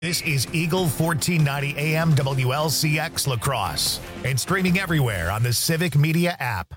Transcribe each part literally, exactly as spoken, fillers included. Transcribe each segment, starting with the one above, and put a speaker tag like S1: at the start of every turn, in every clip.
S1: This is Eagle fourteen ninety A M W L C X La Crosse and streaming everywhere on the Civic Media app.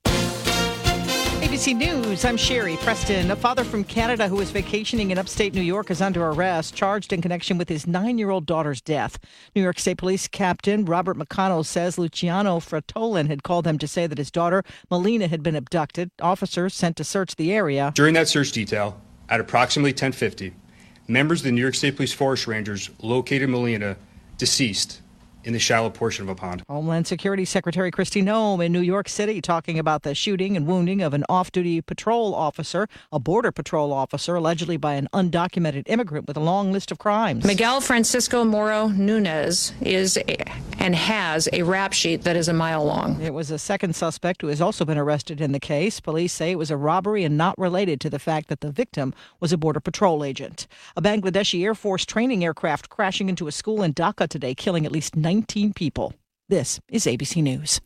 S2: A B C News, I'm Sherry Preston. A father from Canada who was vacationing in upstate New York is under arrest, charged in connection with his nine-year-old daughter's death. New York State Police Captain Robert McConnell says Luciano Fratolin had called him to say that his daughter, Melina, had been abducted. Officers sent to search the area.
S3: During that search detail, at approximately ten fifty, members of the New York State Police Forest Rangers located Melina deceased in the shallow portion of a pond.
S2: Homeland Security Secretary Kristi Noem in New York City talking about the shooting and wounding of an off-duty patrol officer, a border patrol officer, allegedly by an undocumented immigrant with a long list of crimes.
S4: Miguel Francisco Moro Nunez is a, and has a rap sheet that is a mile long.
S2: It was a second suspect who has also been arrested in the case. Police say it was a robbery and not related to the fact that the victim was a border patrol agent. A Bangladeshi Air Force training aircraft crashing into a school in Dhaka today, killing at least nineteen people. This is A B C News.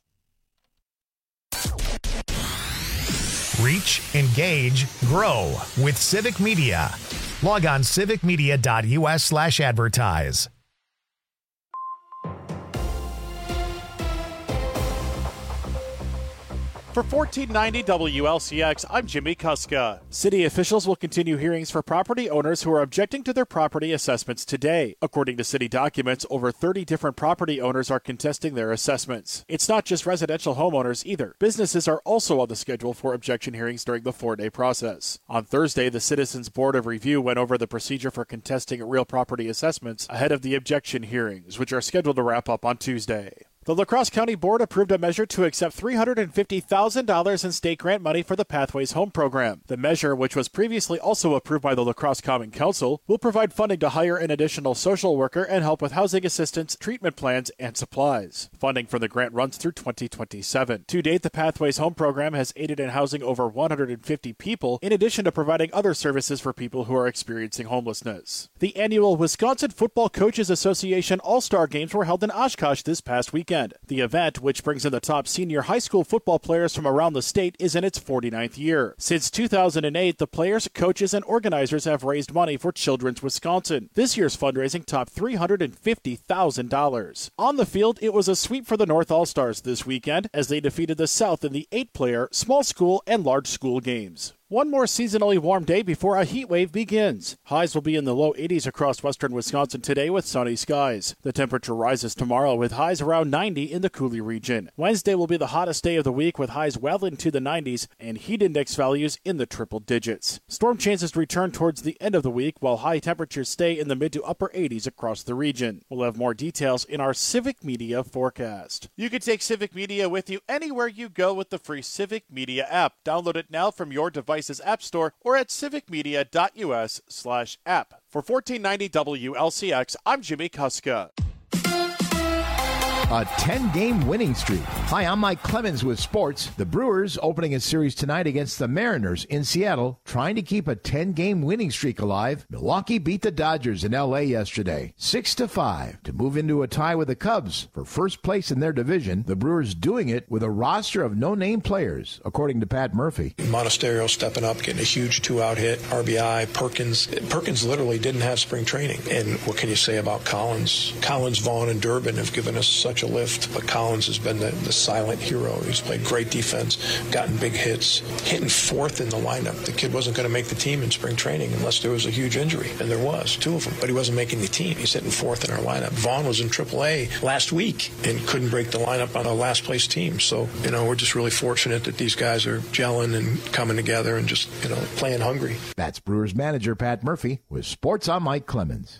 S1: Reach, engage, grow with Civic Media. Log on civicmedia.us slash advertise.
S5: For fourteen ninety W L C X, I'm Jimmy Kuska. City officials will continue hearings for property owners who are objecting to their property assessments today. According to city documents, over thirty different property owners are contesting their assessments. It's not just residential homeowners either. Businesses are also on the schedule for objection hearings during the four-day process. On Thursday, the Citizens Board of Review went over the procedure for contesting real property assessments ahead of the objection hearings, which are scheduled to wrap up on Tuesday. The La Crosse County Board approved a measure to accept three hundred fifty thousand dollars in state grant money for the Pathways Home Program. The measure, which was previously also approved by the La Crosse Common Council, will provide funding to hire an additional social worker and help with housing assistance, treatment plans, and supplies. Funding for the grant runs through twenty twenty-seven. To date, the Pathways Home Program has aided in housing over one hundred fifty people, in addition to providing other services for people who are experiencing homelessness. The annual Wisconsin Football Coaches Association All-Star Games were held in Oshkosh this past weekend. The event, which brings in the top senior high school football players from around the state, is in its forty-ninth year. Since two thousand eight, the players, coaches, and organizers have raised money for Children's Wisconsin. This year's fundraising topped three hundred fifty thousand dollars. On the field, it was a sweep for the North All-Stars this weekend as they defeated the South in the eight-player, small school, and large school games. One more seasonally warm day before a heat wave begins. Highs will be in the low eighties across western Wisconsin today with sunny skies. The temperature rises tomorrow with highs around ninety in the Coulee region. Wednesday will be the hottest day of the week with highs well into the nineties and heat index values in the triple digits. Storm chances return towards the end of the week while high temperatures stay in the mid to upper eighties across the region. We'll have more details in our Civic Media forecast. You can take Civic Media with you anywhere you go with the free Civic Media app. Download it now from your device App Store or at civicmedia.us slash app. For fourteen ninety W L C X, I'm Jimmy Kuska.
S6: A ten-game winning streak. Hi, I'm Mike Clemens with sports. The Brewers opening a series tonight against the Mariners in Seattle, trying to keep a ten-game winning streak alive. Milwaukee beat the Dodgers in L A yesterday, six to five, to move into a tie with the Cubs for first place in their division. The Brewers doing it with a roster of no-name players, according to Pat Murphy.
S7: Monasterio stepping up, getting a huge two-out hit, R B I, Perkins. Perkins literally didn't have spring training. And what can you say about Collins? Collins, Vaughn, and Durbin have given us such a lift, but Collins has been the, the silent hero. He's played great defense, gotten big hits, hitting fourth in the lineup. The kid wasn't going to make the team in spring training unless there was a huge injury, and there was, two of them, but he wasn't making the team. He's hitting fourth in our lineup. Vaughn was in triple A last week and couldn't break the lineup on a last place team. So, you know, we're just really fortunate that these guys are gelling and coming together and just, you know, playing hungry.
S6: That's Brewers manager Pat Murphy with Sports on Mike Clemens.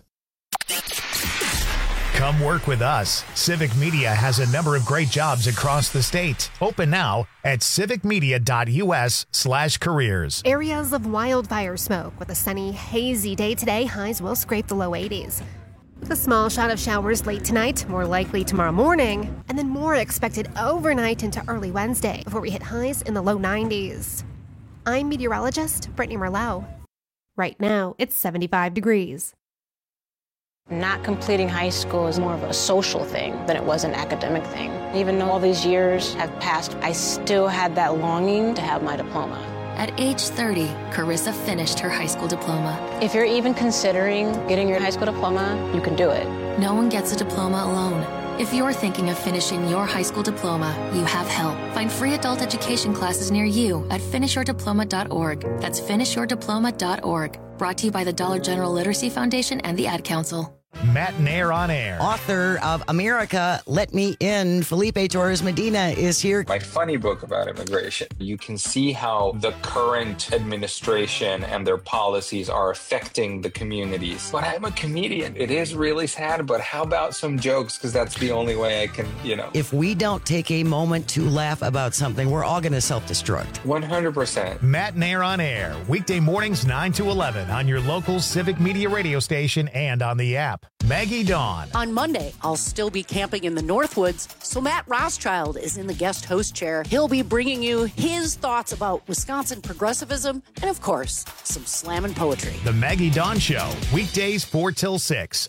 S1: Come work with us. Civic Media has a number of great jobs across the state. Open now at civicmedia.us slash careers.
S8: Areas of wildfire smoke with a sunny, hazy day today. Highs will scrape the low eighties. With a small shot of showers late tonight, more likely tomorrow morning, and then more expected overnight into early Wednesday before we hit highs in the low nineties. I'm meteorologist Brittany Merlot. Right now, it's seventy-five degrees.
S4: Not completing high school is more of a social thing than it was an academic thing. Even though all these years have passed, I still had that longing to have my diploma.
S9: At age thirty, Carissa finished her high school diploma.
S10: If you're even considering getting your high school diploma, you can do it.
S9: No one gets a diploma alone. If you're thinking of finishing your high school diploma, you have help. Find free adult education classes near you at finish your diploma dot org. That's finish your diploma dot org. Brought to you by the Dollar General Literacy Foundation and the Ad Council.
S1: Matt Nair on air.
S11: Author of America, Let Me In, Felipe Torres Medina is here.
S12: My funny book about immigration. You can see how the current administration and their policies are affecting the communities. But I'm a comedian. It is really sad, but how about some jokes? Because that's the only way I can, you know.
S11: If we don't take a moment to laugh about something, we're all going to self-destruct.
S12: one hundred percent.
S1: Matt Nair on air. Weekday mornings nine to eleven on your local Civic Media radio station and on the app. Maggie Dawn.
S13: On Monday, I'll still be camping in the Northwoods, so Matt Rothschild is in the guest host chair. He'll be bringing you his thoughts about Wisconsin progressivism and, of course, some slam and poetry.
S1: The Maggie Dawn Show, weekdays four till six.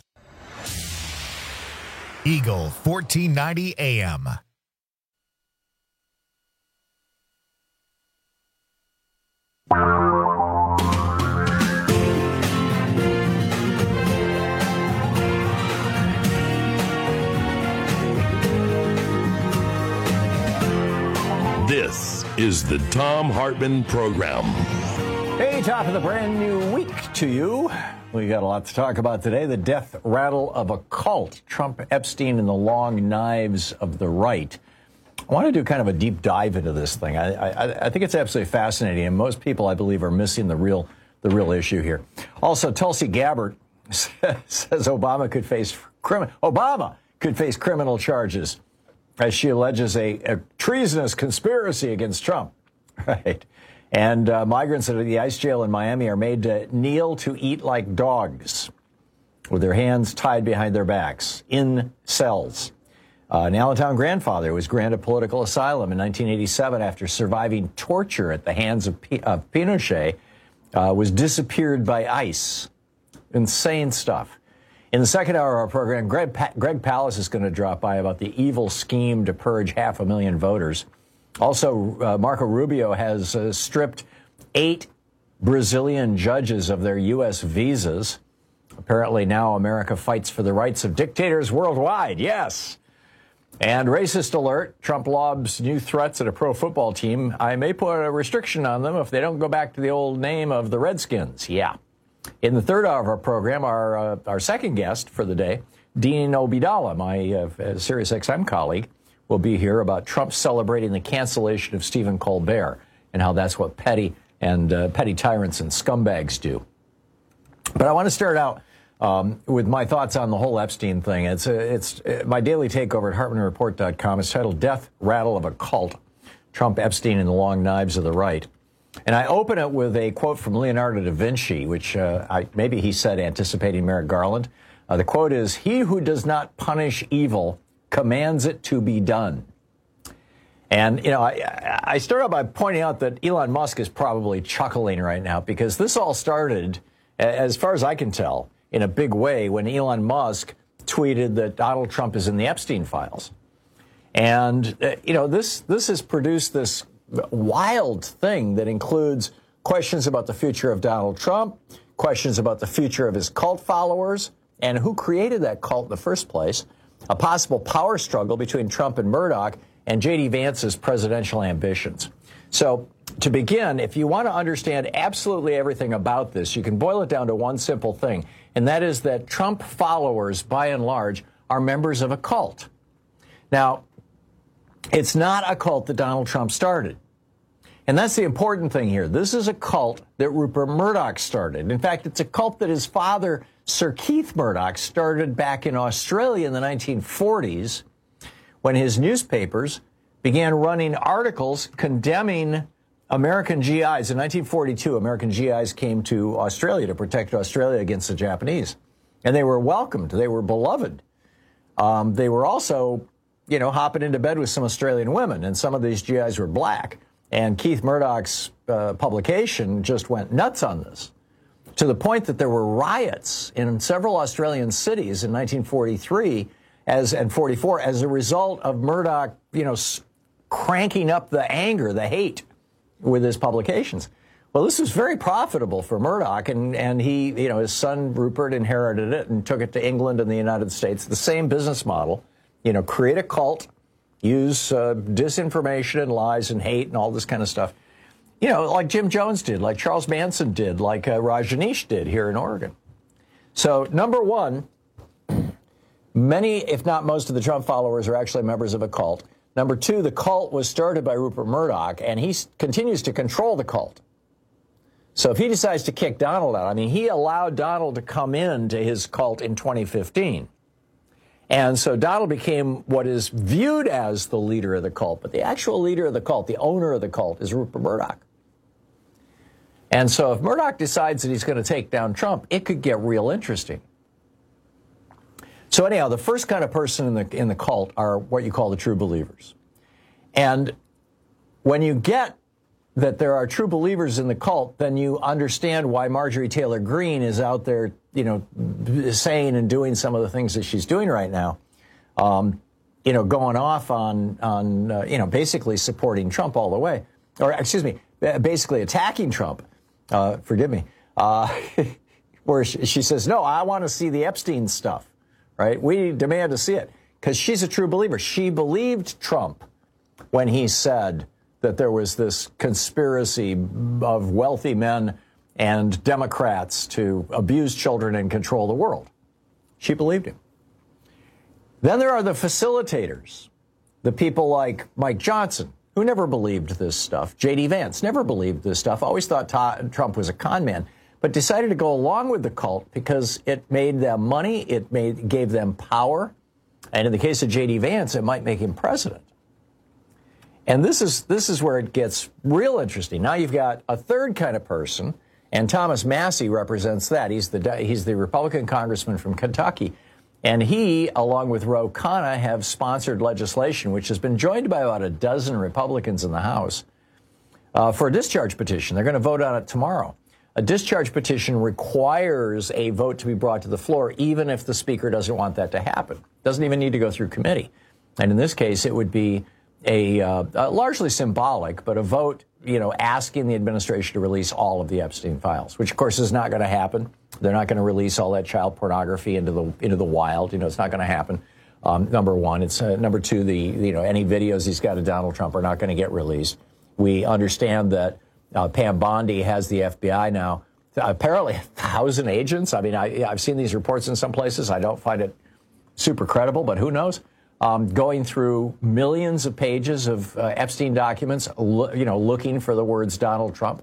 S1: Eagle, fourteen ninety A M.
S14: This is the Thom Hartmann Program.
S15: Hey, top of the brand new week to you. We got a lot to talk about today. The death rattle of a cult. Trump, Epstein, and the long knives of the right. I want to do kind of a deep dive into this thing. I, I, I think it's absolutely fascinating, and most people, I believe, are missing the real the real issue here. Also, Tulsi Gabbard says Obama could face criminal Obama could face criminal charges as she alleges a, a treasonous conspiracy against Trump. Right. And uh, migrants at the ICE jail in Miami are made to kneel to eat like dogs with their hands tied behind their backs in cells. Uh, an Allentown grandfather was granted political asylum in nineteen eighty-seven after surviving torture at the hands of, P- of Pinochet, uh, was disappeared by ICE. Insane stuff. In the second hour of our program, Greg, pa- Greg Palast is going to drop by about the evil scheme to purge half a million voters. Also, uh, Marco Rubio has uh, stripped eight Brazilian judges of their U S visas. Apparently now America fights for the rights of dictators worldwide. Yes. And racist alert, Trump lobs new threats at a pro football team. I may put a restriction on them if they don't go back to the old name of the Redskins. Yeah. In the third hour of our program, our uh, our second guest for the day, Dean Obeidallah, my uh, Sirius X M colleague, will be here about Trump celebrating the cancellation of Stephen Colbert and how that's what petty and uh, petty tyrants and scumbags do. But I want to start out um, with my thoughts on the whole Epstein thing. It's uh, it's uh, my daily takeover at Hartmann Report dot com. It's titled "Death Rattle of a Cult: Trump, Epstein, and the Long Knives of the Right." And I open it with a quote from Leonardo da Vinci, which uh, I, maybe he said anticipating Merrick Garland. Uh, the quote is, "He who does not punish evil commands it to be done." And, you know, I, I start out by pointing out that Elon Musk is probably chuckling right now because this all started, as far as I can tell, in a big way when Elon Musk tweeted that Donald Trump is in the Epstein files. And, uh, you know, this this has produced this wild thing that includes questions about the future of Donald Trump, questions about the future of his cult followers, and who created that cult in the first place, a possible power struggle between Trump and Murdoch, and J D Vance's presidential ambitions. So, to begin, if you want to understand absolutely everything about this, you can boil it down to one simple thing, and that is that Trump followers, by and large, are members of a cult. Now, it's not a cult that Donald Trump started. And that's the important thing here. This is a cult that Rupert Murdoch started. In fact, it's a cult that his father, Sir Keith Murdoch, started back in Australia in the nineteen forties when his newspapers began running articles condemning American G Is. In nineteen forty-two, American G Is came to Australia to protect Australia against the Japanese. And they were welcomed. They were beloved. Um, they were also, you know, hopping into bed with some Australian women, and some of these G Is were black. And Keith Murdoch's uh, publication just went nuts on this, to the point that there were riots in several Australian cities in nineteen forty-three as and forty-four as a result of Murdoch, you know, cranking up the anger, the hate with his publications. Well, this was very profitable for Murdoch, and, and he, you know, his son Rupert inherited it and took it to England and the United States. The same business model, you know, create a cult, use uh, disinformation and lies and hate and all this kind of stuff. You know, like Jim Jones did, like Charles Manson did, like uh, Rajneesh did here in Oregon. So, number one, many, if not most of the Trump followers are actually members of a cult. Number two, the cult was started by Rupert Murdoch, and he continues to control the cult. So if he decides to kick Donald out, I mean, he allowed Donald to come into his cult in twenty fifteen. And so Donald became what is viewed as the leader of the cult. But the actual leader of the cult, the owner of the cult, is Rupert Murdoch. And so if Murdoch decides that he's going to take down Trump, it could get real interesting. So anyhow, the first kind of person in the in the cult are what you call the true believers. And when you get that there are true believers in the cult, then you understand why Marjorie Taylor Greene is out there, you know, saying and doing some of the things that she's doing right now. Um, you know, going off on, on uh, you know, basically supporting Trump all the way. Or, excuse me, basically attacking Trump. Uh, forgive me. Uh, where she, she says, no, I want to see the Epstein stuff, right? We demand to see it. Because she's a true believer. She believed Trump when he said that there was this conspiracy of wealthy men and Democrats to abuse children and control the world. She believed him. Then there are the facilitators, the people like Mike Johnson, who never believed this stuff. J D Vance never believed this stuff, always thought Ta- Trump was a con man, but decided to go along with the cult because it made them money, it made gave them power, and in the case of J D Vance, it might make him president. And this is this is where it gets real interesting. Now you've got a third kind of person, and Thomas Massie represents that. He's the he's the Republican congressman from Kentucky, and he, along with Ro Khanna, have sponsored legislation which has been joined by about a dozen Republicans in the House uh, for a discharge petition. They're going to vote on it tomorrow. A discharge petition requires a vote to be brought to the floor, even if the Speaker doesn't want that to happen. Doesn't even need to go through committee. And in this case, it would be A uh, uh, largely symbolic, but a vote, you know, asking the administration to release all of the Epstein files, which of course is not going to happen. They're not going to release all that child pornography into the into the wild. You know, it's not going to happen. Um, number one, it's uh, number two. The you know any videos he's got of Donald Trump are not going to get released. We understand that uh, Pam Bondi has the F B I now. Apparently, a thousand agents. I mean, I, I've seen these reports in some places. I don't find it super credible, but who knows? Um, going through millions of pages of uh, Epstein documents, lo- you know, looking for the words Donald Trump.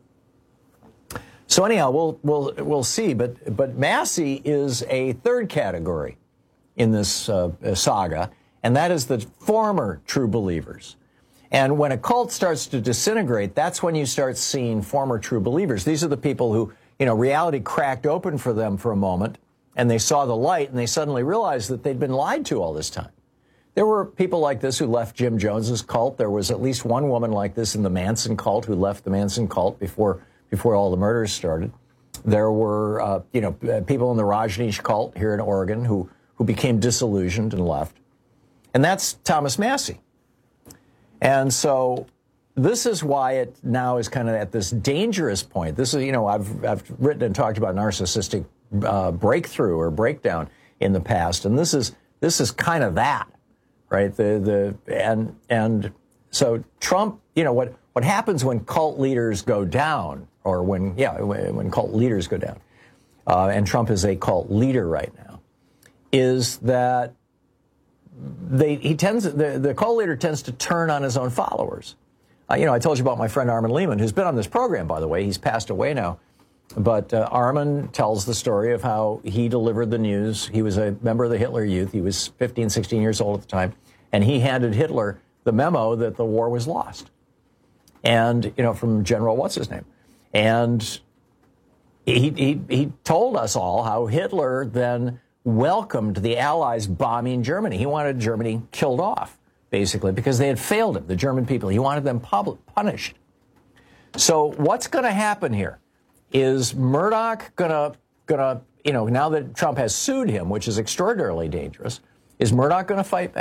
S15: So anyhow, we'll we'll we'll see. But but Massie is a third category in this uh, saga, and that is the former true believers. And when a cult starts to disintegrate, that's when you start seeing former true believers. These are the people who, you know, reality cracked open for them for a moment, and they saw the light, and they suddenly realized that they'd been lied to all this time. There were people like this who left Jim Jones's cult. There was at least one woman like this in the Manson cult who left the Manson cult before before all the murders started. There were, uh, you know, people in the Rajneesh cult here in Oregon who who became disillusioned and left. And that's Thomas Massie. And so this is why it now is kind of at this dangerous point. This is, you know, I've I've written and talked about narcissistic uh, breakthrough or breakdown in the past, and this is this is kind of that. Right. The the and and so Trump, you know, what what happens when cult leaders go down or when, yeah, when, when cult leaders go down, uh, and Trump is a cult leader right now, is that they he tends the, the cult leader tends to turn on his own followers. Uh, you know, I told you about my friend Armin Lehman, who's been on this program, by the way. He's passed away now. But uh, Armin tells the story of how he delivered the news. He was a member of the Hitler Youth. He was fifteen, sixteen years old at the time. And he handed Hitler the memo that the war was lost. And, you know, from General what's-his-name. And he, he, he told us all how Hitler then welcomed the Allies bombing Germany. He wanted Germany killed off, basically, because they had failed him, the German people. He wanted them pub- punished. So what's going to happen here? Is Murdoch gonna gonna you know now that Trump has sued him, which is extraordinarily dangerous? Is Murdoch going to fight back?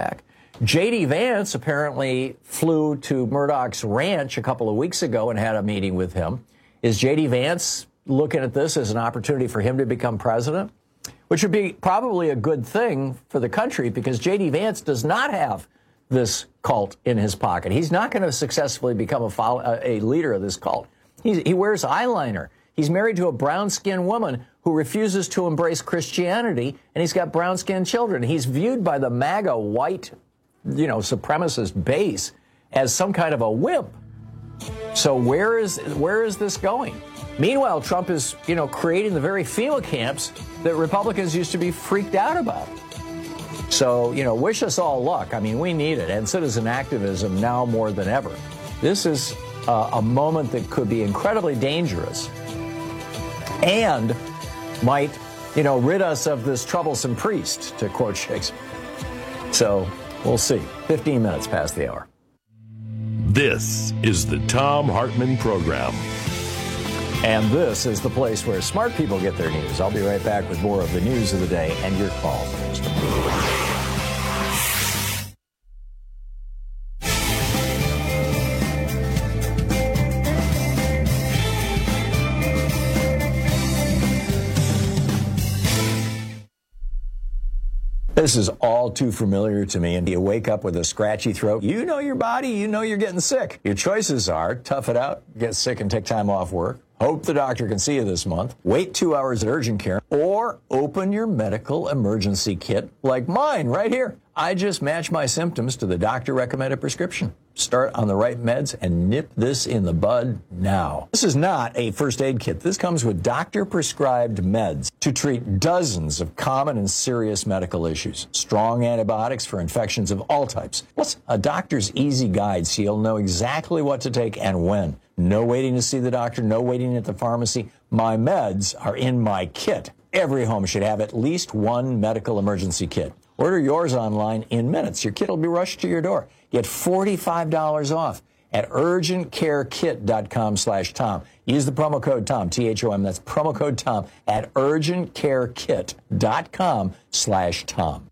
S15: J D. Vance apparently flew to Murdoch's ranch a couple of weeks ago and had a meeting with him. Is J D. Vance looking at this as an opportunity for him to become president? Which would be probably a good thing for the country, because J D. Vance does not have this cult in his pocket. He's not going to successfully become a, follow, a leader of this cult. He, he wears eyeliner. He's married to a brown-skinned woman who refuses to embrace Christianity, and he's got brown-skinned children. He's viewed by the MAGA white, you know, supremacist base as some kind of a wimp. So where is where is this going? Meanwhile, Trump is, you know, creating the very FEMA camps that Republicans used to be freaked out about. So, you know, wish us all luck. I mean, we need it. And citizen activism now more than ever. This is uh, a moment that could be incredibly dangerous and might, you know, rid us of this troublesome priest, to quote Shakespeare. So we'll see. fifteen minutes past the hour.
S14: This is the Thom Hartmann Program.
S15: And this is the place where smart people get their news. I'll be right back with more of the news of the day and your calls. This is all too familiar to me. And you wake up with a scratchy throat. You know your body. You know you're getting sick. Your choices are tough it out, get sick and take time off work, hope the doctor can see you this month, wait two hours at urgent care, or open your medical emergency kit like mine right here. I just match my symptoms to the doctor-recommended prescription. Start on the right meds and nip this in the bud now. This is not a first aid kit. This comes with doctor-prescribed meds to treat dozens of common and serious medical issues. Strong antibiotics for infections of all types. Plus, a doctor's easy guide so you'll know exactly what to take and when. No waiting to see the doctor, no waiting at the pharmacy. My meds are in my kit. Every home should have at least one medical emergency kit. Order yours online in minutes. Your kit will be rushed to your door. Get forty-five dollars off at urgent care kit dot com slash Tom. Use the promo code Tom, T H O M. That's promo code Tom at urgent care kit dot com slash Tom.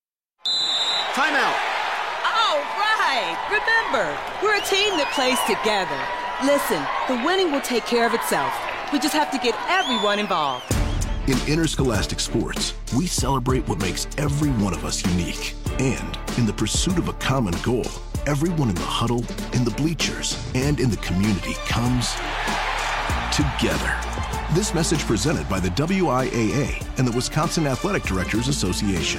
S16: Timeout.
S17: All right. Remember, we're a team that plays together. Listen, the winning will take care of itself. We just have to get everyone involved.
S18: In interscholastic sports, we celebrate what makes every one of us unique. And in the pursuit of a common goal, everyone in the huddle, in the bleachers, and in the community comes together. This message presented by the W I A A and the Wisconsin Athletic Directors Association.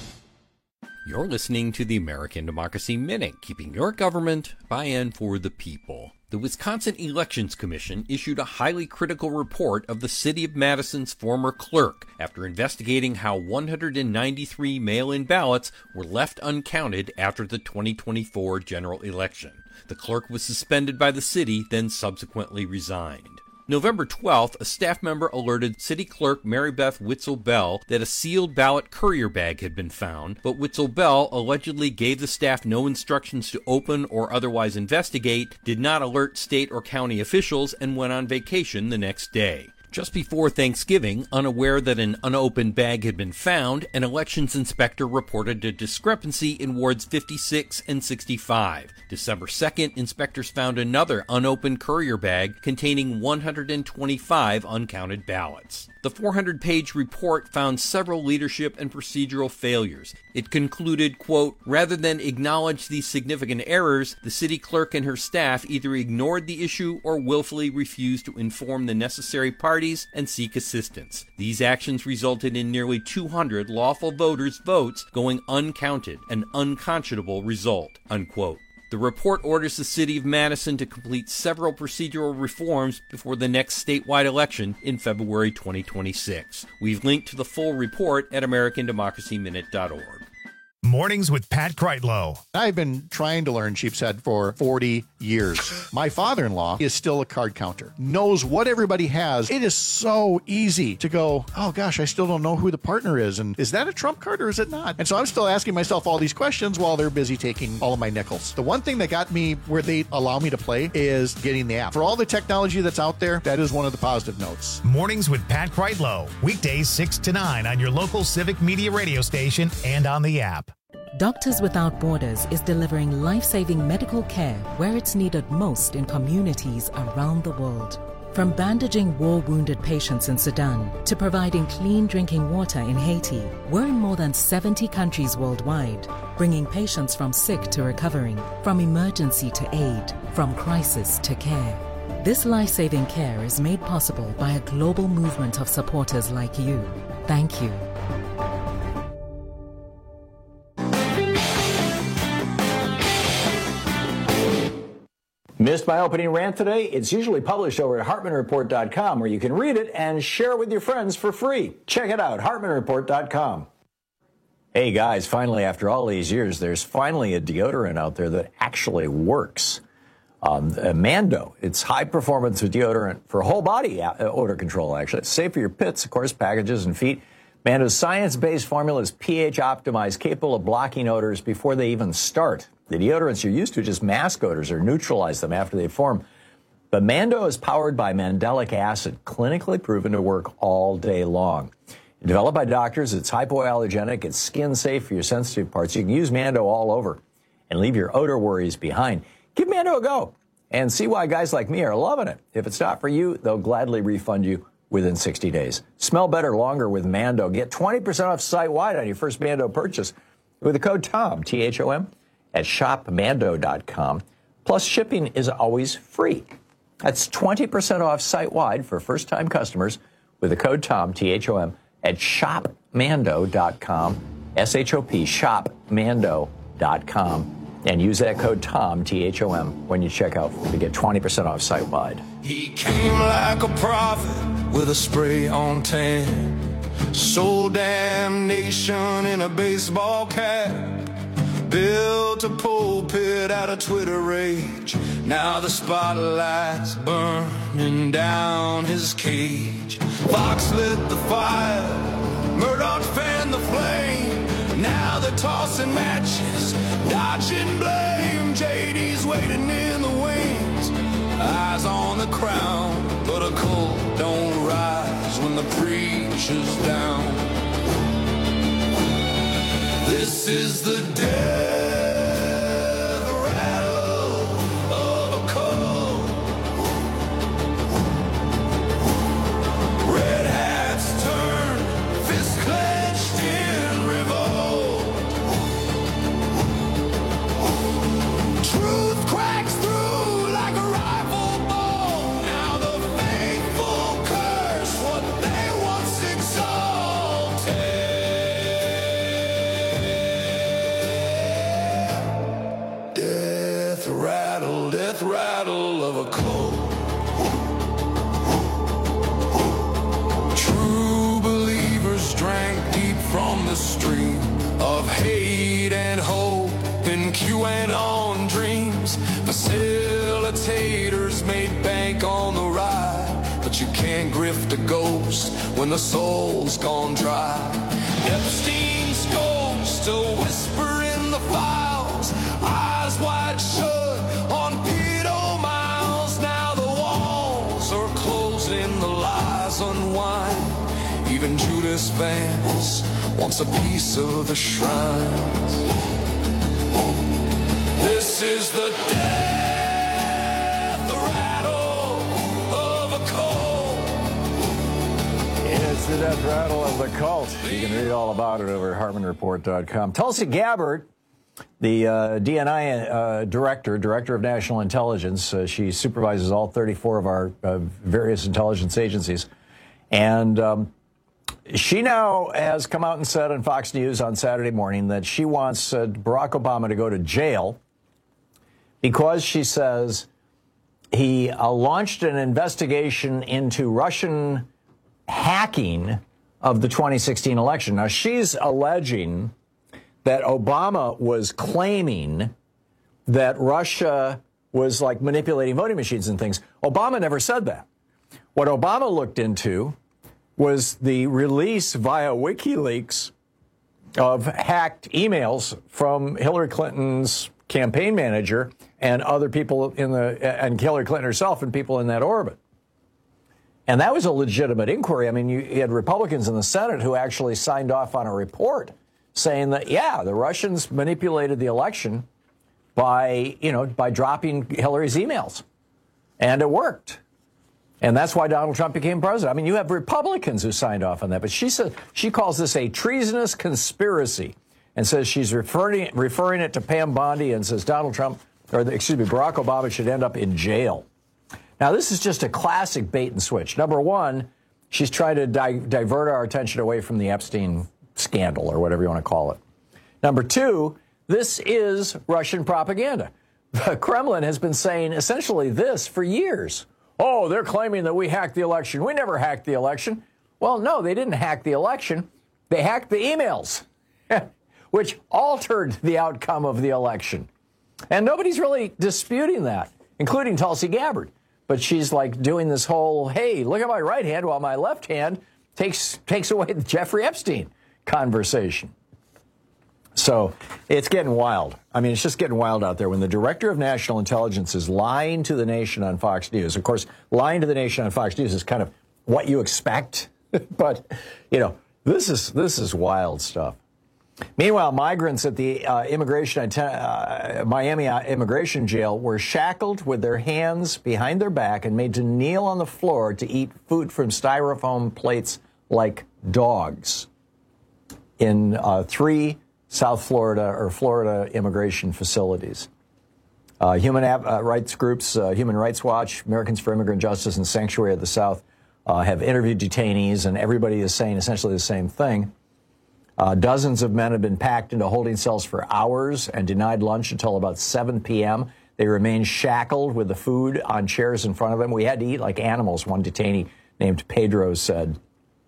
S19: You're listening to the American Democracy Minute, keeping your government by and for the people. The Wisconsin Elections Commission issued a highly critical report of the City of Madison's former clerk after investigating how one hundred ninety-three mail-in ballots were left uncounted after the twenty twenty-four general election. The clerk was suspended by the city, then subsequently resigned. November twelfth, a staff member alerted City Clerk Mary Beth Witzel-Bell that a sealed ballot courier bag had been found, but Witzel-Bell allegedly gave the staff no instructions to open or otherwise investigate, did not alert state or county officials, and went on vacation the next day. Just before Thanksgiving, unaware that an unopened bag had been found, an elections inspector reported a discrepancy in wards fifty-six and sixty-five. December second, inspectors found another unopened courier bag containing one hundred twenty-five uncounted ballots. The four hundred page report found several leadership and procedural failures. It concluded, quote, rather than acknowledge these significant errors, the city clerk and her staff either ignored the issue or willfully refused to inform the necessary parties and seek assistance. These actions resulted in nearly two hundred lawful voters' votes going uncounted, an unconscionable result, unquote. The report orders the City of Madison to complete several procedural reforms before the next statewide election in February twenty twenty-six. We've linked to the full report at american democracy minute dot org.
S1: Mornings with Pat Kreitlow.
S20: I've been trying to learn Sheepshead for forty years. My father-in-law is still a card counter, knows what everybody has. It is so easy to go, oh gosh, I still don't know who the partner is. And is that a trump card or is it not? And so I'm still asking myself all these questions while they're busy taking all of my nickels. The one thing that got me where they allow me to play is getting the app. For all the technology that's out there, that is one of the positive notes.
S1: Mornings with Pat Kreitlow. Weekdays six to nine on your local Civic Media radio station and on the app.
S21: Doctors Without Borders is delivering life-saving medical care where it's needed most in communities around the world. From bandaging war-wounded patients in Sudan to providing clean drinking water in Haiti, we're in more than seventy countries worldwide, bringing patients from sick to recovering, from emergency to aid, from crisis to care. This life-saving care is made possible by a global movement of supporters like you. Thank you.
S15: Missed my opening rant today? It's usually published over at Hartman Report dot com, where you can read it and share it with your friends for free. Check it out, Hartman Report dot com. Hey guys, finally, after all these years, there's finally a deodorant out there that actually works. Um, Mando, it's high-performance deodorant for whole body odor control, actually. It's safe for your pits, of course, packages and feet. Mando's science-based formula is pH-optimized, capable of blocking odors before they even start. The deodorants you're used to just mask odors or neutralize them after they form. But Mando is powered by mandelic acid, clinically proven to work all day long. Developed by doctors, it's hypoallergenic, it's skin safe for your sensitive parts. You can use Mando all over and leave your odor worries behind. Give Mando a go and see why guys like me are loving it. If it's not for you, they'll gladly refund you within sixty days. Smell better longer with Mando. Get twenty percent off site-wide on your first Mando purchase with the code TOM, T H O M, at shop mando dot com. Plus, shipping is always free. That's twenty percent off site-wide for first-time customers with the code TOM, T H O M, at shop mando dot com, S H O P, shop mando dot com. And use that code TOM, T H O M, when you check out to get twenty percent off site-wide.
S22: He came like a prophet with a spray on tan. Sold damnation in a baseball cap. Built a pulpit out of Twitter rage. Now the spotlight's burning down his cage. Fox lit the fire, Murdoch fanned the flame. Now they're tossing matches, dodging blame. J D's waiting in the wings, eyes on the crown. But a cult don't rise when the preacher's down. This is the death rattle of a cult. Red hats turn, fists clenched in revolt. Truth cracks through like a rifle bolt. Now the faithful curse what they once exalted. Rattle, death rattle of a cult. True believers drank deep from the stream of hate and hope and QAnon dreams. Facilitators made bank on the ride, but you can't grift a ghost when the soul's gone dry. Epstein's ghost still whisper in the files, eyes wide shut on pedo miles. Now the walls are closing, the lies unwind. Even Judas Vance wants a piece of the shrines. This is the death rattle of a cult.
S15: It's the death rattle of the cult. You can read all about it over at Hartman Report dot com. Tulsi Gabbard, the uh, D N I uh, director, director of national intelligence, uh, she supervises all thirty-four of our uh, various intelligence agencies. And um, she now has come out and said on Fox News on Saturday morning that she wants uh, Barack Obama to go to jail because she says he uh, launched an investigation into Russian hacking of the twenty sixteen election. Now, she's alleging that Obama was claiming that Russia was like manipulating voting machines and things. Obama never said that. What Obama looked into was the release via WikiLeaks of hacked emails from Hillary Clinton's campaign manager and other people in the, and Hillary Clinton herself and people in that orbit. And that was a legitimate inquiry. I mean, you, you had Republicans in the Senate who actually signed off on a report saying that, yeah, the Russians manipulated the election by, you know, by dropping Hillary's emails. And it worked. And that's why Donald Trump became president. I mean, you have Republicans who signed off on that. But she said she calls this a treasonous conspiracy and says she's referring, referring it to Pam Bondi and says Donald Trump, or excuse me, Barack Obama should end up in jail. Now, this is just a classic bait and switch. Number one, she's trying to di- divert our attention away from the Epstein scandal or whatever you want to call it. Number two, this is Russian propaganda. The Kremlin has been saying essentially this for years. Oh, they're claiming that we hacked the election. We never hacked the election. Well, no, they didn't hack the election. They hacked the emails, which altered the outcome of the election. And nobody's really disputing that, including Tulsi Gabbard. But she's like doing this whole, hey, look at my right hand while my left hand takes takes away the Jeffrey Epstein conversation. So it's getting wild. I mean, it's just getting wild out there when the director of national intelligence is lying to the nation on Fox News. Of course, lying to the nation on Fox News is kind of what you expect. But, you know, this is this is wild stuff. Meanwhile, migrants at the uh, immigration uh, Miami immigration jail were shackled with their hands behind their back and made to kneel on the floor to eat food from styrofoam plates like dogs in uh, three South Florida or Florida immigration facilities. Uh, human uh, rights groups, uh, Human Rights Watch, Americans for Immigrant Justice, and Sanctuary of the South uh, have interviewed detainees, and everybody is saying essentially the same thing. Uh, dozens of men have been packed into holding cells for hours and denied lunch until about seven p.m. They remain shackled with the food on chairs in front of them. We had to eat like animals, one detainee named Pedro said.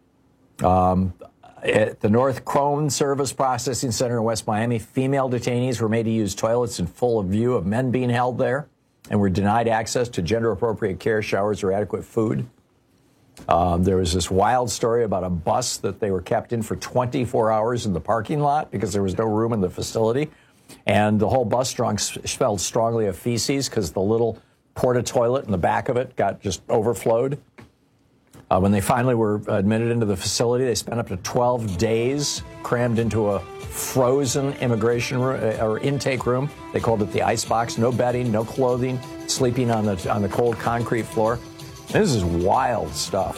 S15: Um, At the North Cone Service Processing Center in West Miami, female detainees were made to use toilets in full view of men being held there and were denied access to gender-appropriate care, showers, or adequate food. Um, there was this wild story about a bus that they were kept in for twenty-four hours in the parking lot because there was no room in the facility. And the whole bus strong, smelled strongly of feces because the little porta-toilet in the back of it got just overflowed. Uh, when they finally were admitted into the facility, they spent up to twelve days crammed into a frozen immigration room, or intake room. They called it the ice box. No bedding, no clothing, sleeping on the on the cold concrete floor. This is wild stuff.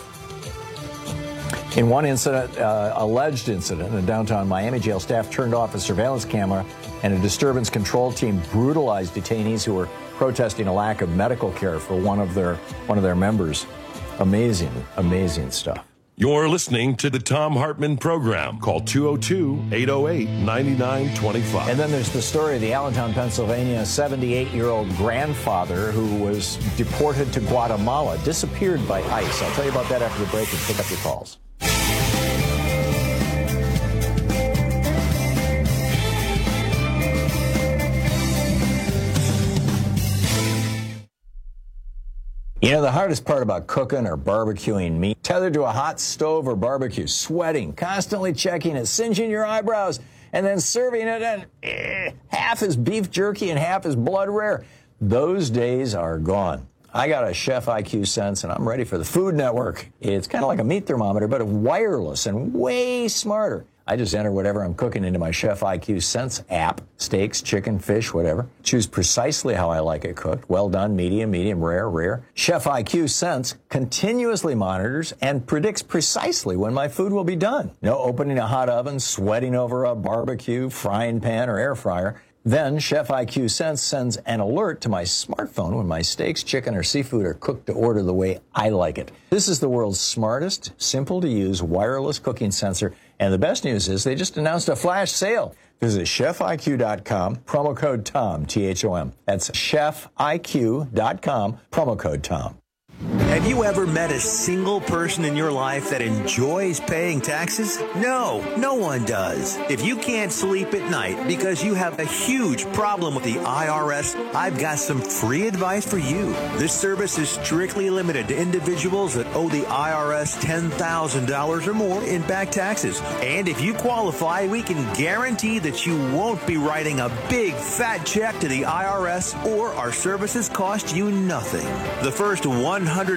S15: In one incident, uh, alleged incident in a downtown Miami jail, staff turned off a surveillance camera, and a disturbance control team brutalized detainees who were protesting a lack of medical care for one of their one of their members. Amazing, amazing stuff.
S14: You're listening to the Thom Hartmann Program. Call two oh two, eight oh eight, nine nine two five.
S15: And then there's the story of the Allentown, Pennsylvania seventy-eight-year-old grandfather who was deported to Guatemala, disappeared by ICE. I'll tell you about that after the break and pick up your calls. You know, the hardest part about cooking or barbecuing meat, tethered to a hot stove or barbecue, sweating, constantly checking it, singeing your eyebrows, and then serving it, and eh, half is beef jerky and half is blood rare. Those days are gone. I got a Chef I Q Sense, and I'm ready for the Food Network. It's kind of like a meat thermometer, but wireless and way smarter. I just enter whatever I'm cooking into my Chef I Q Sense app, steaks, chicken, fish, whatever. Choose precisely how I like it cooked. Well done, medium, medium, rare, rare. Chef I Q Sense continuously monitors and predicts precisely when my food will be done. No opening a hot oven, sweating over a barbecue, frying pan, or air fryer. Then Chef I Q Sense sends an alert to my smartphone when my steaks, chicken, or seafood are cooked to order the way I like it. This is the world's smartest, simple-to-use wireless cooking sensor, and the best news is they just announced a flash sale. Visit chef I Q dot com, promo code Tom, T H O M. That's chef I Q dot com, promo code Tom.
S2: Have you ever met a single person in your life that enjoys paying taxes? No, no one does. If you can't sleep at night because you have a huge problem with the I R S, I've got some free advice for you. This service is strictly limited to individuals that owe the I R S ten thousand dollars or more in back taxes. And if you qualify, we can guarantee that you won't be writing a big fat check to the I R S, or our services cost you nothing. The first one hundred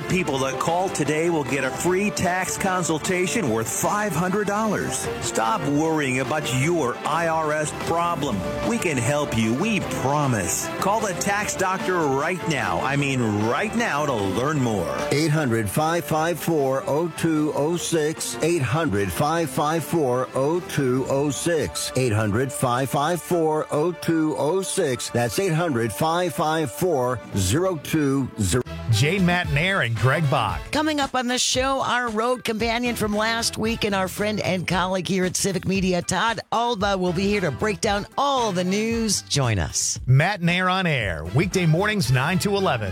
S2: hundred people that call today will get a free tax consultation worth five hundred dollars. Stop worrying about your I R S problem. We can help you, we promise. Call the tax doctor right now. I mean right now to learn more.
S3: eight hundred, five five four, oh two oh six. eight hundred, five five four, oh two oh six. eight hundred, five five four, oh two oh six. That's eight hundred, five five four, oh two oh six.
S1: Jane Matnair and Greg Bach.
S11: Coming up on the show, our road companion from last week and our friend and colleague here at Civic Media, Todd Alba, will be here to break down all the news. Join us.
S1: Matnair on air, weekday mornings nine to eleven.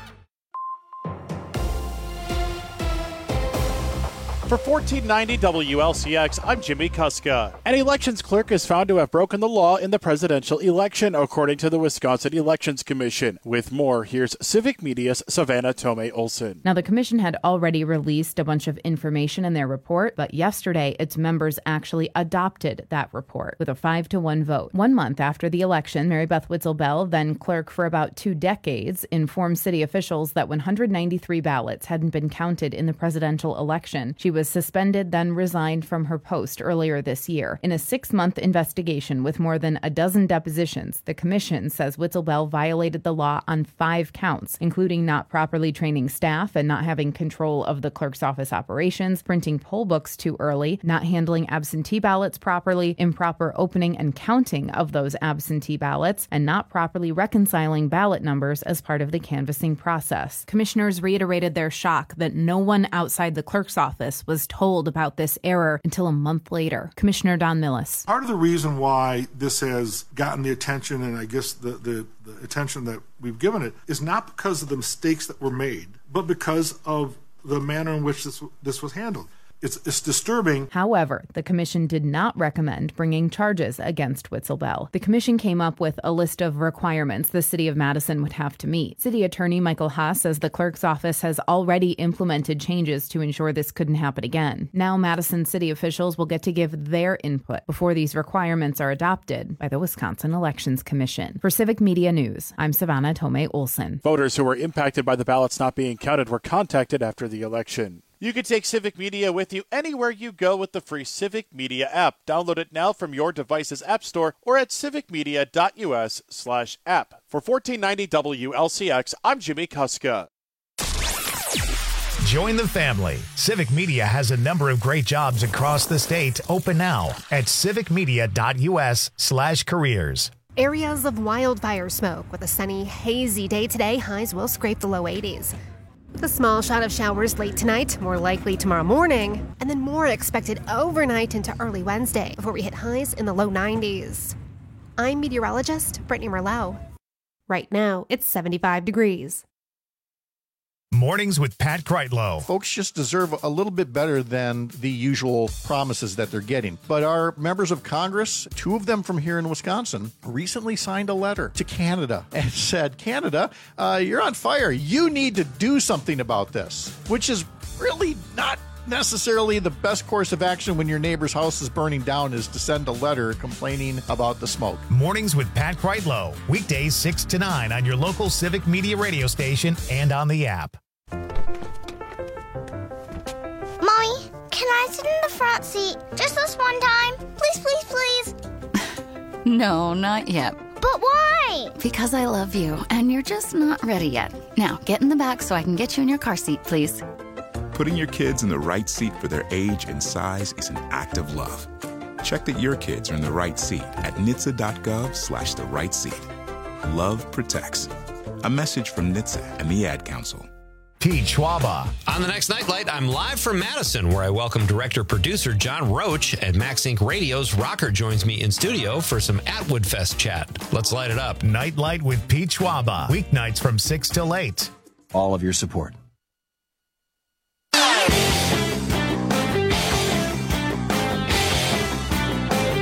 S5: For fourteen ninety W L C X, I'm Jimmy Kuska. An elections clerk is found to have broken the law in the presidential election, according to the Wisconsin Elections Commission. With more, here's Civic Media's Savannah Tomei Olson.
S23: Now, the commission had already released a bunch of information in their report, but yesterday its members actually adopted that report with a five to one vote. One month after the election, Mary Beth Witzel-Bell, then clerk for about two decades, informed city officials that one hundred ninety-three ballots hadn't been counted in the presidential election. She was suspended, then resigned from her post earlier this year. In a six-month investigation with more than a dozen depositions, the commission says Witzel-Bell violated the law on five counts, including not properly training staff and not having control of the clerk's office operations, printing poll books too early, not handling absentee ballots properly, improper opening and counting of those absentee ballots, and not properly reconciling ballot numbers as part of the canvassing process. Commissioners reiterated their shock that no one outside the clerk's office was told about this error until a month later. Commissioner Don Millis.
S24: Part of the reason why this has gotten the attention, and I guess the, the, the attention that we've given it, is not because of the mistakes that were made, but because of the manner in which this this was handled. It's, it's disturbing.
S23: However, the commission did not recommend bringing charges against Witzel-Bell. The commission came up with a list of requirements the city of Madison would have to meet. City Attorney Michael Haas says the clerk's office has already implemented changes to ensure this couldn't happen again. Now Madison city officials will get to give their input before these requirements are adopted by the Wisconsin Elections Commission. For Civic Media News, I'm Savannah Tomei Olson.
S5: Voters who were impacted by the ballots not being counted were contacted after the election. You can take Civic Media with you anywhere you go with the free Civic Media app. Download it now from your device's app store or at civicmedia.us slash app. For fourteen ninety W L C X, I'm Jimmy Kuska.
S1: Join the family. Civic Media has a number of great jobs across the state. Open now at civicmedia.us slash careers.
S8: Areas of wildfire smoke with a sunny, hazy day today. Highs will scrape the low eighties. With a small shot of showers late tonight, more likely tomorrow morning, and then more expected overnight into early Wednesday before we hit highs in the low nineties. I'm meteorologist Brittany Merlot. Right now, it's seventy-five degrees.
S1: Mornings with Pat Kreitlow.
S20: Folks just deserve a little bit better than the usual promises that they're getting. But our members of Congress, two of them from here in Wisconsin, recently signed a letter to Canada and said, Canada, uh, you're on fire. You need to do something about this, which is really not necessarily the best course of action when your neighbor's house is burning down, is to send a letter complaining about the smoke.
S1: Mornings with Pat Kreitlow. Weekdays six to nine on your local Civic Media radio station and on the app.
S25: Mommy, can I sit in the front seat just this one time? Please, please, please.
S26: No, not yet.
S25: But why?
S26: Because I love you, and you're just not ready yet. Now, get in the back so I can get you in your car seat, please.
S27: Putting your kids in the right seat for their age and size is an act of love. Check that your kids are in the right seat at N H T S A dot gov slash the right seat. Love protects. A message from N H T S A and the Ad Council.
S1: Pete Schwaba.
S28: On the next Nightlight, I'm live from Madison, where I welcome director-producer John Roach at Max Inc Radio's Rocker joins me in studio for some Atwood Fest chat. Let's light it up.
S1: Nightlight with Pete Schwaba. Weeknights from six till eight.
S29: All of your support.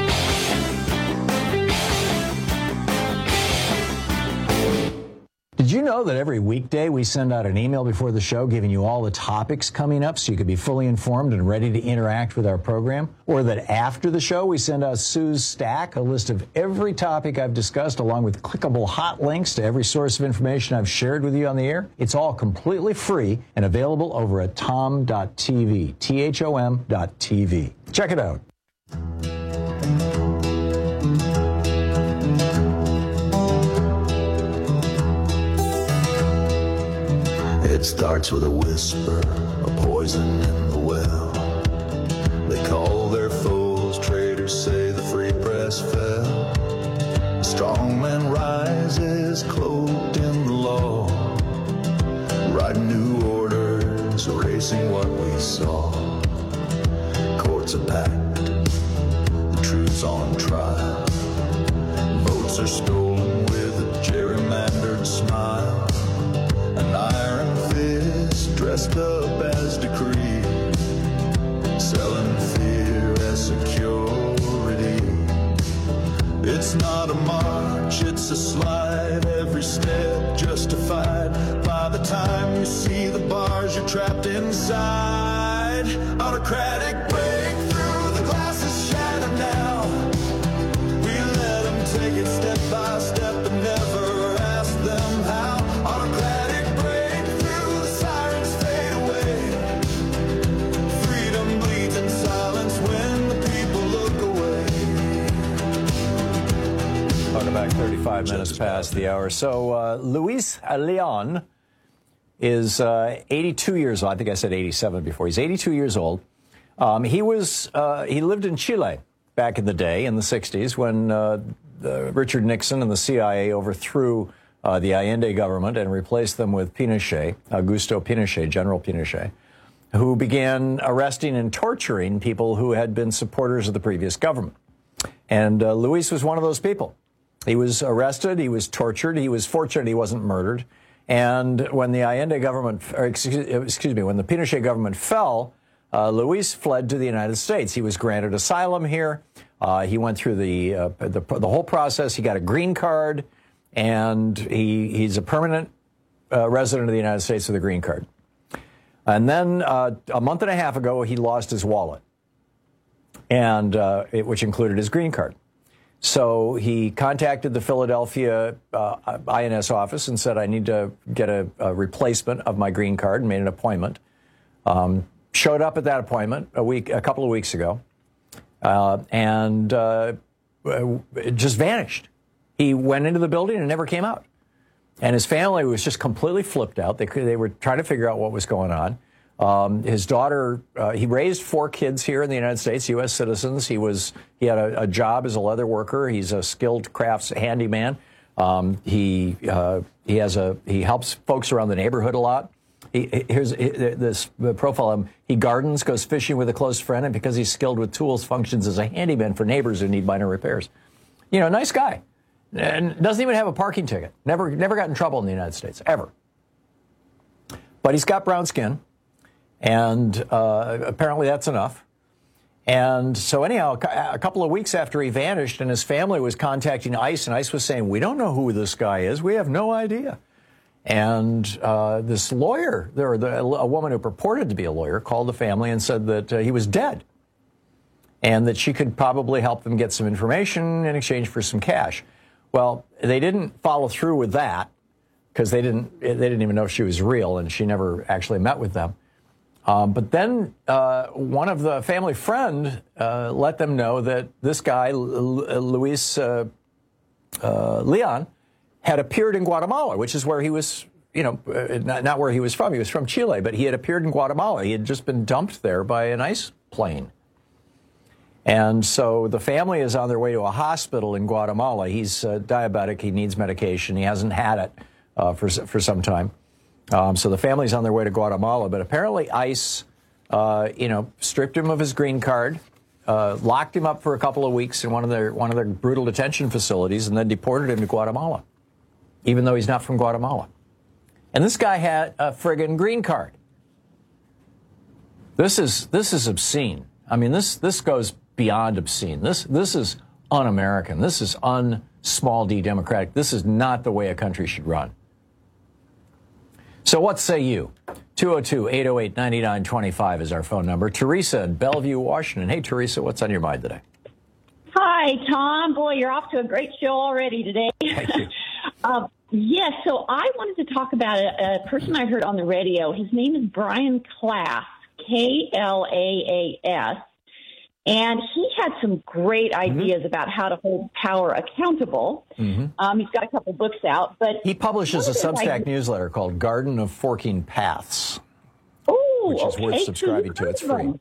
S30: Did
S15: you know that every weekday we send out an email before the show giving you all the topics coming up so you can be fully informed and ready to interact with our program? Or that after the show we send out Sue's Stack, a list of every topic I've discussed along with clickable hot links to every source of information I've shared with you on the air? It's all completely free and available over at tom dot t v, T H O M dot T V. Check it out.
S4: It starts with a whisper, a poison in the well. They call their foes traitors, say the free press fell. A strong man rises, cloaked in the law, writing new orders, erasing what we saw. Courts are packed, the truth's on trial. Votes are stolen with a gerrymandered smile. An iron fist dressed up as decree, selling fear as security. It's not a march, it's a slide, every step justified. By the time you see the bars, you're trapped inside. Autocratic breakthrough, the glass is shattered now. We let them take it step by step and never ask them how. Autocratic
S15: back thirty-five minutes past the hour. So uh, Luis Leon is uh, eighty-two years old. I think I said eighty-seven before. He's eighty-two years old. Um, he was uh, he lived in Chile back in the day in the sixties when uh, the Richard Nixon and the C I A overthrew uh, the Allende government and replaced them with Pinochet, Augusto Pinochet, General Pinochet, who began arresting and torturing people who had been supporters of the previous government. And uh, Luis was one of those people. He was arrested, he was tortured, he was fortunate he wasn't murdered. And when the Allende government, or excuse, excuse me, when the Pinochet government fell, uh, Luis fled to the United States. He was granted asylum here. Uh, he went through the, uh, the the whole process. He got a green card, and he he's a permanent uh, resident of the United States with a green card. And then uh, a month and a half ago, he lost his wallet, and uh, it, which included his green card. So he contacted the Philadelphia uh, I N S office and said, I need to get a, a replacement of my green card, and made an appointment. Um, showed up at that appointment a week, a couple of weeks ago, uh, and uh, it just vanished. He went into the building and never came out. And his family was just completely flipped out. They, they were trying to figure out what was going on. Um, his daughter, uh, he raised four kids here in the United States, U S citizens. He was, he had a, a job as a leather worker. He's a skilled crafts handyman. Um, he, uh, he has a, he helps folks around the neighborhood a lot. He, here's this profile of him. He gardens, goes fishing with a close friend, and because he's skilled with tools, functions as a handyman for neighbors who need minor repairs. You know, nice guy. And doesn't even have a parking ticket. Never, never got in trouble in the United States, ever. But he's got brown skin. And uh, apparently that's enough. And so anyhow, a couple of weeks after he vanished and his family was contacting ICE, and ICE was saying, we don't know who this guy is. We have no idea. And uh, this lawyer, or the, a woman who purported to be a lawyer, called the family and said that uh, he was dead and that she could probably help them get some information in exchange for some cash. Well, they didn't follow through with that because they didn't, they didn't even know if she was real, and she never actually met with them. Um, but then uh, one of the family friend uh, let them know that this guy, L- Luis uh, uh, Leon, had appeared in Guatemala, which is where he was, you know, uh, not, not where he was from. He was from Chile, but he had appeared in Guatemala. He had just been dumped there by an ICE plane. And so the family is on their way to a hospital in Guatemala. He's uh, diabetic. He needs medication. He hasn't had it uh, for for some time. Um, so the family's on their way to Guatemala, but apparently ICE, uh, you know, stripped him of his green card, uh, locked him up for a couple of weeks in one of their one of their brutal detention facilities, and then deported him to Guatemala, even though he's not from Guatemala. And this guy had a friggin' green card. This is this is obscene. I mean, this this goes beyond obscene. This this is un-American. This is un-small d democratic. This is not the way a country should run. So what say you? two oh two, eight oh eight, nine nine two five is our phone number. Teresa in Bellevue, Washington. Hey, Teresa, what's on your mind today?
S6: Hi, Tom. Boy, you're off to a great show already today.
S15: Thank you.
S6: uh, yes, so I wanted to talk about a, a person I heard on the radio. His name is Brian Klaas, K L A A S. And he had some great ideas mm-hmm. about how to hold power accountable. Mm-hmm. Um, he's got a couple books out, but
S15: he publishes a Substack ideas... newsletter called Garden of Forking Paths,
S6: Ooh,
S15: which is
S6: okay.
S15: worth subscribing
S6: so
S15: to. It's free.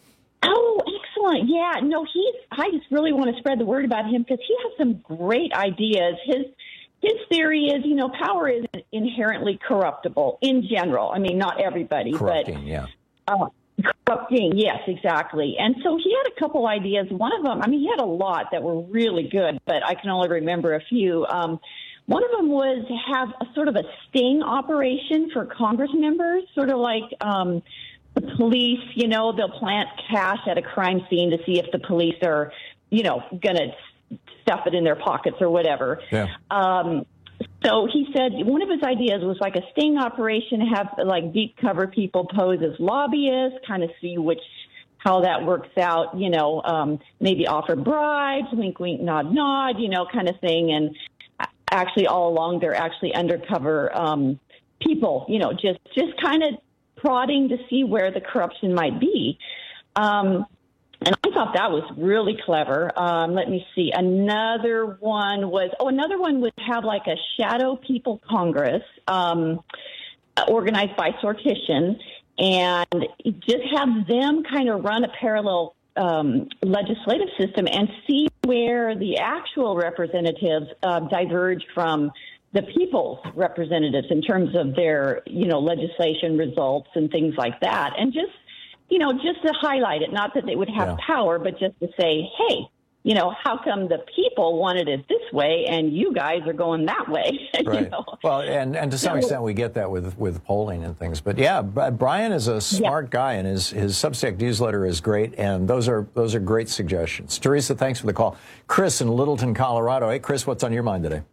S6: Oh, excellent! Yeah, no, he's. I just really want to spread the word about him because he has some great ideas. His his theory is, you know, power is inherently corruptible in general. I mean, not everybody,
S15: corrupting,
S6: but
S15: yeah.
S6: Uh, Corrupting, yes, exactly. And so he had a couple ideas. One of them, I mean, he had a lot that were really good, but I can only remember a few. Um, one of them was to have a sort of a sting operation for Congress members, sort of like um, the police, you know, they'll plant cash at a crime scene to see if the police are, you know, going to stuff it in their pockets or whatever.
S15: Yeah.
S6: Um, So he said one of his ideas was like a sting operation, have like deep cover people pose as lobbyists, kind of see which how that works out, you know, um, maybe offer bribes, wink, wink, nod, nod, you know, kind of thing. And actually all along they're actually undercover um, people, you know, just just kind of prodding to see where the corruption might be. Um And I thought that was really clever. Um, let me see. Another one was, oh, another one would have like a shadow people Congress um, organized by Sortition and just have them kind of run a parallel um, legislative system and see where the actual representatives uh, diverge from the people's representatives in terms of their, you know, legislation results and things like that. And just, you know, just to highlight it, not that they would have yeah. power, but just to say, hey, you know, how come the people wanted it this way and you guys are going that way?
S15: Right.
S6: You know?
S15: Well, and, and to some so, extent we get that with, with polling and things. But yeah, Brian is a smart yeah. guy and his, his Substack newsletter is great. And those are those are great suggestions. Teresa, thanks for the call. Chris in Littleton, Colorado. Hey, Chris, what's on your mind today?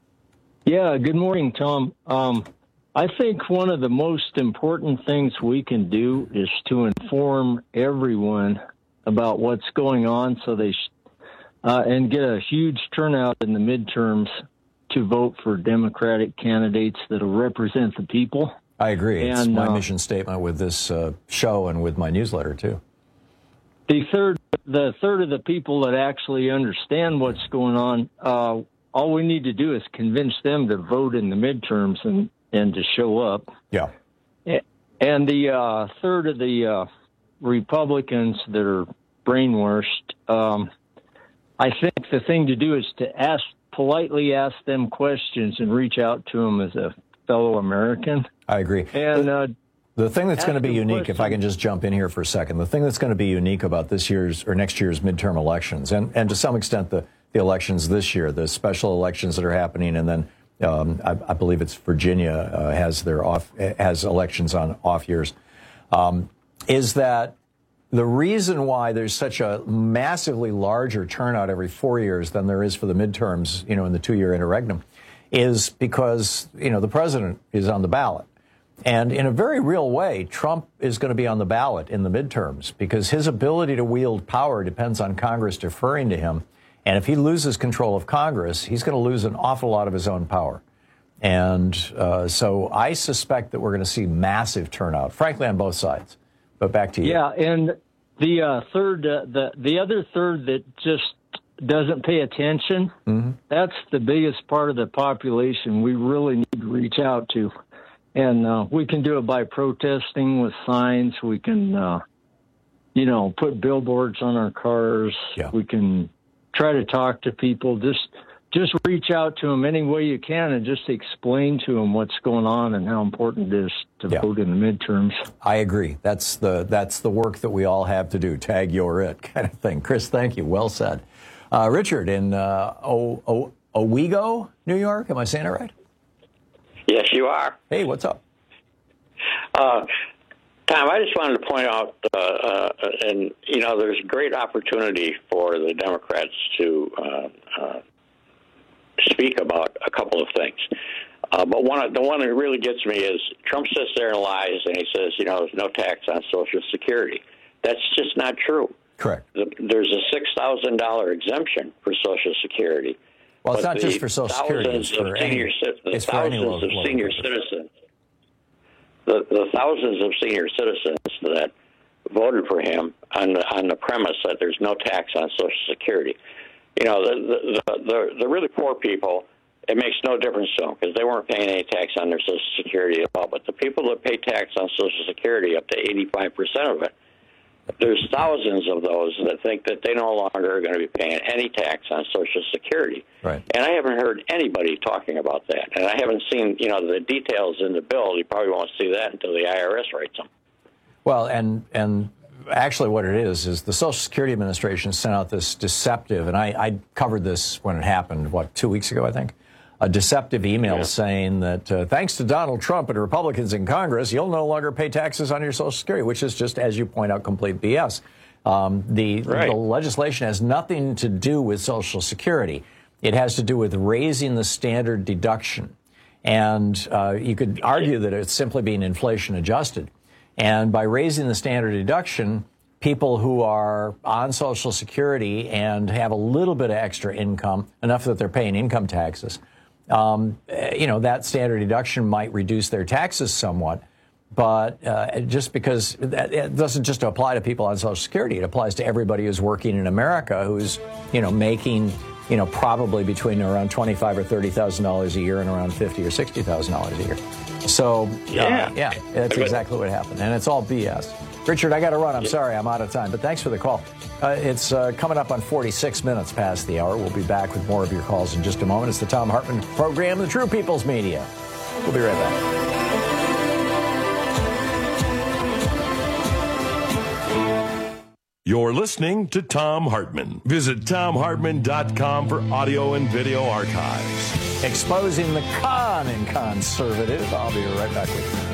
S7: Yeah, good morning, Tom. Um, I think one of the most important things we can do is to inform everyone about what's going on so they sh- uh, and get a huge turnout in the midterms to vote for Democratic candidates that will represent the people.
S15: I agree.
S7: And,
S15: it's my
S7: uh,
S15: mission statement with this uh, show and with my newsletter, too.
S7: The third, the third of the people that actually understand what's going on, uh, all we need to do is convince them to vote in the midterms and and to show up.
S15: Yeah.
S7: And the uh, third of the uh, Republicans that are brainwashed, um, I think the thing to do is to ask, politely ask them questions and reach out to them as a fellow American.
S15: I agree.
S7: And uh,
S15: the thing that's going to be unique,
S7: question.
S15: if I can just jump in here for a second, the thing that's going to be unique about this year's or next year's midterm elections, and, and to some extent the, the elections this year, the special elections that are happening, and then Um, I, I believe it's Virginia uh, has their off has elections on off years. Um, is that the reason why there's such a massively larger turnout every four years than there is for the midterms, you know, in the two-year interregnum, is because you know the president is on the ballot, and in a very real way, Trump is going to be on the ballot in the midterms because his ability to wield power depends on Congress deferring to him. And if he loses control of Congress, he's going to lose an awful lot of his own power. And uh, so I suspect that we're going to see massive turnout, frankly, on both sides. But back to you.
S7: Yeah, and the uh, third, uh, the the other third that just doesn't pay attention, mm-hmm. that's the biggest part of the population we really need to reach out to. And uh, we can do it by protesting with signs. We can, uh, you know, put billboards on our cars.
S15: Yeah.
S7: We can try to talk to people. Just just reach out to them any way you can and just explain to them what's going on and how important it is to yeah. vote in the midterms.
S15: I agree. That's the that's the work that we all have to do. Tag you're it kind of thing. Chris, thank you. Well said. Uh, Richard in uh, o- o- Owego, New York. Am I saying it right?
S9: Yes, you are.
S15: Hey, what's up?
S9: Uh, Tom, I just wanted to point out, uh, uh, and, you know, there's great opportunity for the Democrats to uh, uh, speak about a couple of things. Uh, but one of, the one that really gets me is Trump sits there and lies, and he says, you know, there's no tax on Social Security. That's just not true.
S15: Correct.
S9: The, there's a six thousand dollars exemption for Social Security.
S15: Well, it's
S9: but
S15: not just for Social Security. It's for
S9: senior,
S15: any,
S9: the
S15: it's for
S9: thousands
S15: any local,
S9: of senior
S15: local.
S9: citizens, the, the thousands of senior citizens that voted for him on the, on the premise that there's no tax on Social Security. You know, the the, the, the really poor people, it makes no difference to them because they weren't paying any tax on their Social Security at all. But the people that pay tax on Social Security, up to eighty-five percent of it, there's thousands of those that think that they no longer are going to be paying any tax on Social Security.
S15: Right.
S9: And I haven't heard anybody talking about that. And I haven't seen, you know, the details in the bill. You probably won't see that until the I R S writes them.
S15: Well, and and actually what it is is the Social Security Administration sent out this deceptive, and I, I covered this when it happened, what, two weeks ago, I think, a deceptive email yeah. saying that uh, thanks to Donald Trump and Republicans in Congress, you'll no longer pay taxes on your Social Security, which is just, as you point out, complete B S. Um, the, right. the legislation has nothing to do with Social Security. It has to do with raising the standard deduction. And uh, you could argue that it's simply being inflation adjusted. And by raising the standard deduction, people who are on Social Security and have a little bit of extra income, enough that they're paying income taxes, Um, you know, that standard deduction might reduce their taxes somewhat, but uh, just because that, it doesn't just apply to people on Social Security, it applies to everybody who's working in America who's, you know, making, you know, probably between around twenty-five or thirty thousand dollars a year and around fifty or sixty thousand dollars a year. So
S9: yeah,
S15: uh, yeah, that's exactly what happened, and it's all B S. Richard, I got to run. I'm sorry, I'm out of time, but thanks for the call. Uh, it's uh, coming up on forty-six minutes past the hour. We'll be back with more of your calls in just a moment. It's the Thom Hartmann Program, the True People's Media. We'll be right back.
S14: You're listening to Thom Hartmann. Visit Thom Hartmann dot com for audio and video archives.
S15: Exposing the con in conservative. I'll be right back with you.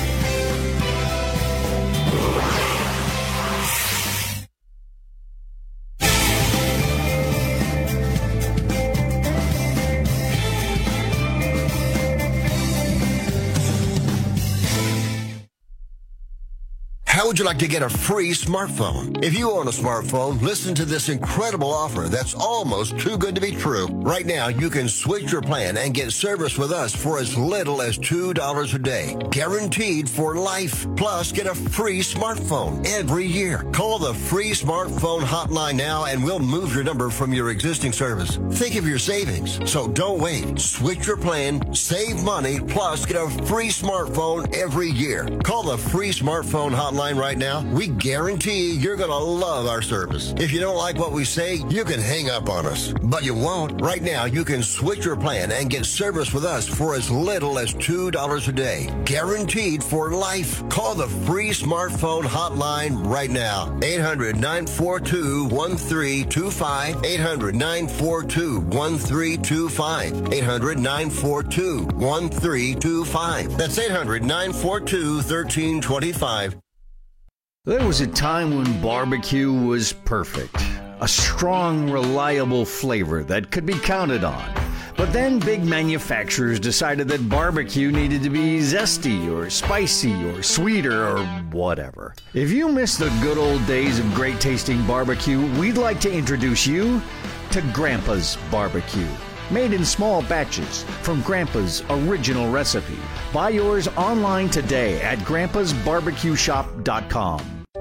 S10: How would you like to get a free smartphone? If you own a smartphone, listen to this incredible offer that's almost too good to be true. Right now, you can switch your plan and get service with us for as little as two dollars a day. Guaranteed for life. Plus, get a free smartphone every year. Call the free smartphone hotline now and we'll move your number from your existing service. Think of your savings. So don't wait. Switch your plan, save money, plus get a free smartphone every year. Call the free smartphone hotline right now. We guarantee you're going to love our service. If you don't like what we say, you can hang up on us. But you won't. Right now, you can switch your plan and get service with us for as little as two dollars a day. Guaranteed for life. Call the free smartphone hotline right now. eight hundred, nine four two, one three two five. eight hundred, nine four two, one three two five. eight hundred, nine four two, one three two five. That's eight hundred, nine four two, one three two five.
S12: There was a time when barbecue was perfect. A strong, reliable flavor that could be counted on. But then big manufacturers decided that barbecue needed to be zesty or spicy or sweeter or whatever. If you miss the good old days of great tasting barbecue, we'd like to introduce you to Grandpa's Barbecue. Made in small batches from Grandpa's original recipe. Buy yours online today at grandpas barbecue shop dot com.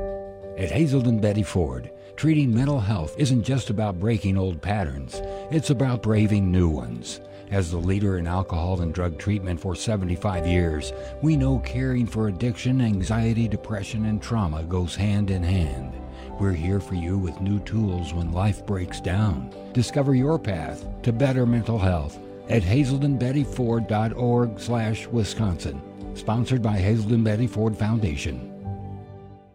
S13: At Hazelden Betty Ford, treating mental health isn't just about breaking old patterns. It's about braving new ones. As the leader in alcohol and drug treatment for seventy-five years, we know caring for addiction, anxiety, depression, and trauma goes hand in hand. We're here for you with new tools when life breaks down. Discover your path to better mental health at hazelden betty ford dot org slash Wisconsin. Sponsored by Hazelden Betty Ford Foundation.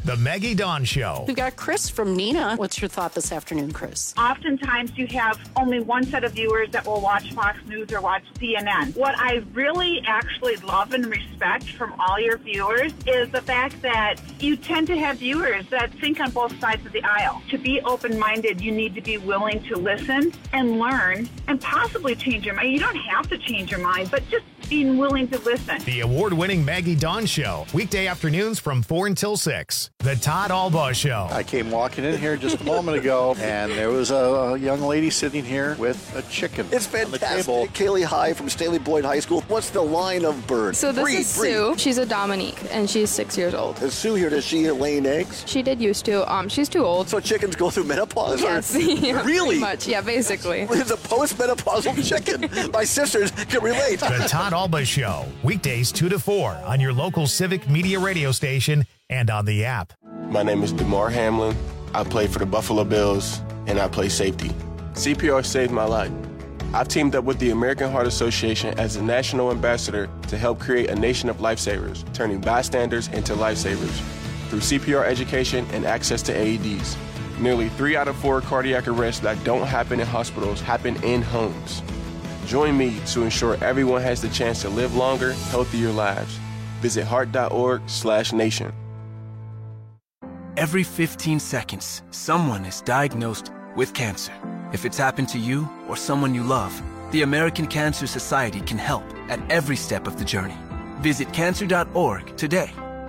S1: The Maggie Dawn Show.
S2: We've got Chris from Neenah. What's your thought this afternoon, Chris?
S3: Oftentimes you have only one set of viewers that will watch Fox News or watch C N N. What I really actually love and respect from all your viewers is the fact that you tend to have viewers that think on both sides of the aisle. To be open-minded, you need to be willing to listen and learn and possibly change your mind. You don't have to change your mind, but just being willing to listen.
S1: The award-winning Maggie Dawn Show, weekday afternoons from four until six. The Todd Albaugh Show.
S20: I came walking in here just a moment ago, and there was a, a young lady sitting here with a chicken.
S16: It's fantastic. Kaylee High from Staley Boyd High School. What's the line of bird?
S17: So this
S16: breed,
S17: is
S16: breed.
S17: Sue. She's a Dominique, and she's six years old.
S16: Is Sue here? Does she laying eggs?
S17: She did used to. Um, she's too old.
S16: So chickens go through menopause?
S17: Yes.
S16: Or?
S17: Yeah,
S16: really?
S17: pretty much. Yeah, basically.
S16: It's a post-menopausal chicken. My sisters can relate.
S1: The Todd Albaugh Show, weekdays two to four on your local Civic Media radio station and on the app.
S18: My name is DeMar Hamlin. I play for the Buffalo Bills, and I play safety. C P R saved my life. I've teamed up with the American Heart Association as the national ambassador to help create a nation of lifesavers, turning bystanders into lifesavers through C P R education and access to A E Ds. Nearly three out of four cardiac arrests that don't happen in hospitals happen in homes. Join me to ensure everyone has the chance to live longer, healthier lives. Visit heart.org slash nation.
S19: Every fifteen seconds, someone is diagnosed with cancer. If it's happened to you or someone you love, the American Cancer Society can help at every step of the journey. Visit cancer dot org today.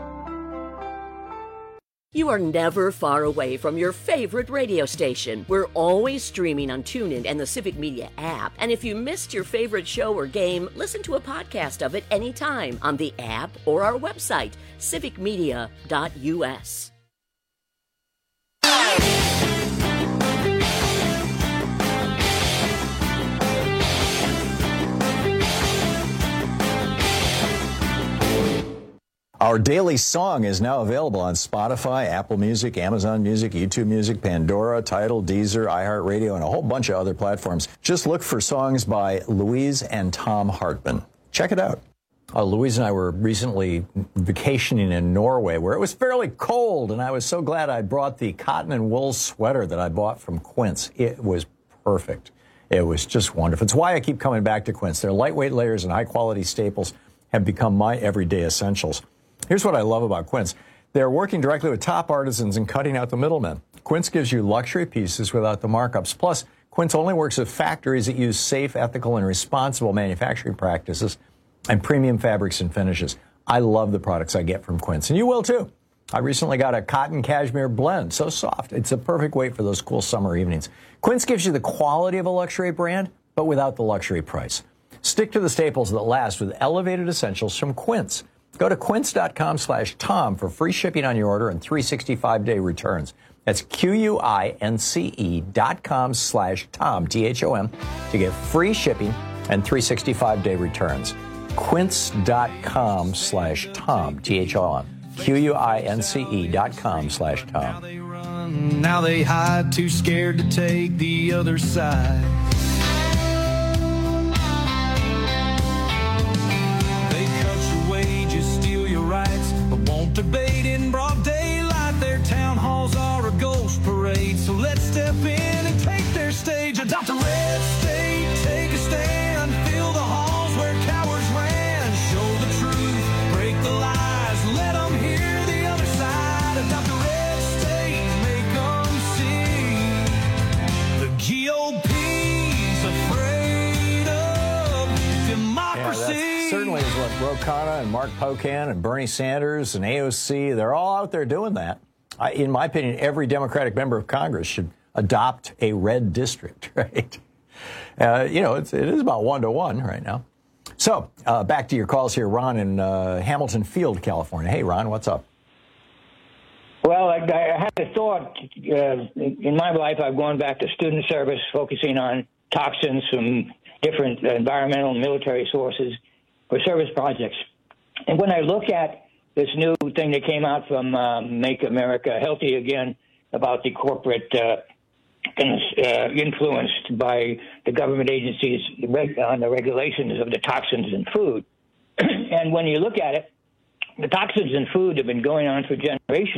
S21: You are never far away from your favorite radio station. We're always streaming on TuneIn and the Civic Media app. And if you missed your favorite show or game, listen to a podcast of it anytime on the app or our website, civic media dot u s.
S15: Our daily song is now available on Spotify, Apple Music, Amazon Music, YouTube Music, Pandora, Tidal, Deezer, iHeartRadio, and a whole bunch of other platforms. Just look for songs by Louise and Tom Hartman. Check it out. Uh, Louise and I were recently vacationing in Norway, where it was fairly cold, and I was so glad I brought the cotton and wool sweater that I bought from Quince. It was perfect. It was just wonderful. It's why I keep coming back to Quince. Their lightweight layers and high-quality staples have become my everyday essentials. Here's what I love about Quince. They're working directly with top artisans and cutting out the middlemen. Quince gives you luxury pieces without the markups. Plus, Quince only works with factories that use safe, ethical, and responsible manufacturing practices and premium fabrics and finishes. I love the products I get from Quince, and you will too. I recently got a cotton cashmere blend, so soft. It's a perfect weight for those cool summer evenings. Quince gives you the quality of a luxury brand, but without the luxury price. Stick to the staples that last with elevated essentials from Quince. Go to quince.com slash Tom for free shipping on your order and three sixty-five day returns. That's Q-U-I-N-C-E dot com slash Tom, T H O M, to get free shipping and three sixty-five day returns. Quince.com slash Tom, T H O M, Q-U-I-N-C-E dot com slash Tom.
S22: Now they hide, too scared to take the other side. Debate in broad daylight. Their town halls are a ghost parade. So let's step in and take their stage. Adopt a red state, take a stand. Fill the halls where cowards ran. Show the truth, break the lies. Let them hear the other side. Adopt a red state, make them see. The G O P's afraid of democracy.
S15: Yeah, certainly is what Ro Khanna and Mark Pocan and Bernie Sanders and A O C, they're all out there doing that. I, in my opinion, every Democratic member of Congress should adopt a red district, right? Uh, you know, it's, it is about one to one right now. So uh, back to your calls here, Ron in uh, Hamilton Field, California. Hey, Ron, what's up?
S29: Well, I, I had a thought. Uh, in my life, I've gone back to student service, focusing on toxins from different environmental and military sources for service projects. And when I look at this new thing that came out from uh, Make America Healthy Again about the corporate uh, uh, influenced by the government agencies on the regulations of the toxins in food, and when you look at it, the toxins in food have been going on for generations.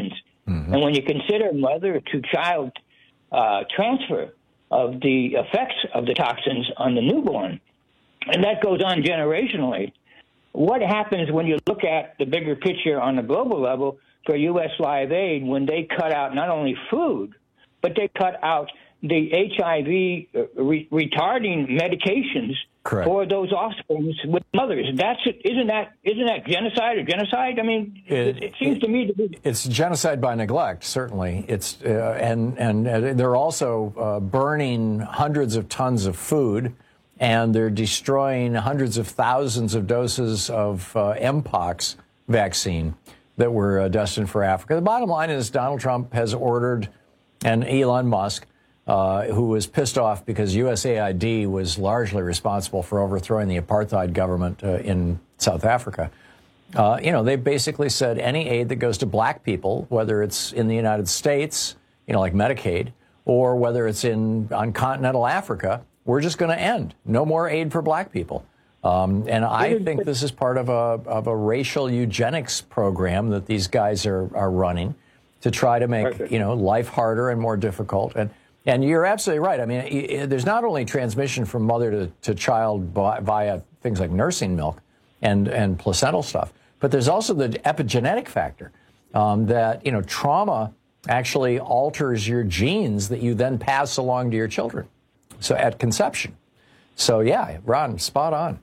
S29: Mm-hmm. And when you consider mother-to-child uh, transfer of the effects of the toxins on the newborn, and that goes on generationally, what happens when you look at the bigger picture on the global level for U S Live Aid when they cut out not only food, but they cut out the H I V re- retarding medications Correct. For those offspring with mothers? That's isn't that isn't that genocide or genocide? I mean, it, it seems
S15: it,
S29: to me to be.
S15: It's genocide by neglect. Certainly, it's uh, and and uh, they're also uh, burning hundreds of tons of food, and they're destroying hundreds of thousands of doses of uh, Mpox vaccine that were uh, destined for Africa. The bottom line is Donald Trump has ordered, and Elon Musk, Uh, who was pissed off because U S A I D was largely responsible for overthrowing the apartheid government uh, in South Africa. Uh, you know, they basically said any aid that goes to black people, whether it's in the United States, you know, like Medicaid, or whether it's in on continental Africa, we're just going to end. No more aid for black people. Um, and I think this is part of a of a racial eugenics program that these guys are are running to try to make, Perfect. you know, life harder and more difficult. And And you're absolutely right. I mean, there's not only transmission from mother to, to child via things like nursing milk and, and placental stuff, but there's also the epigenetic factor um, that, you know, trauma actually alters your genes that you then pass along to your children. So at conception. So, yeah, Ron, spot on.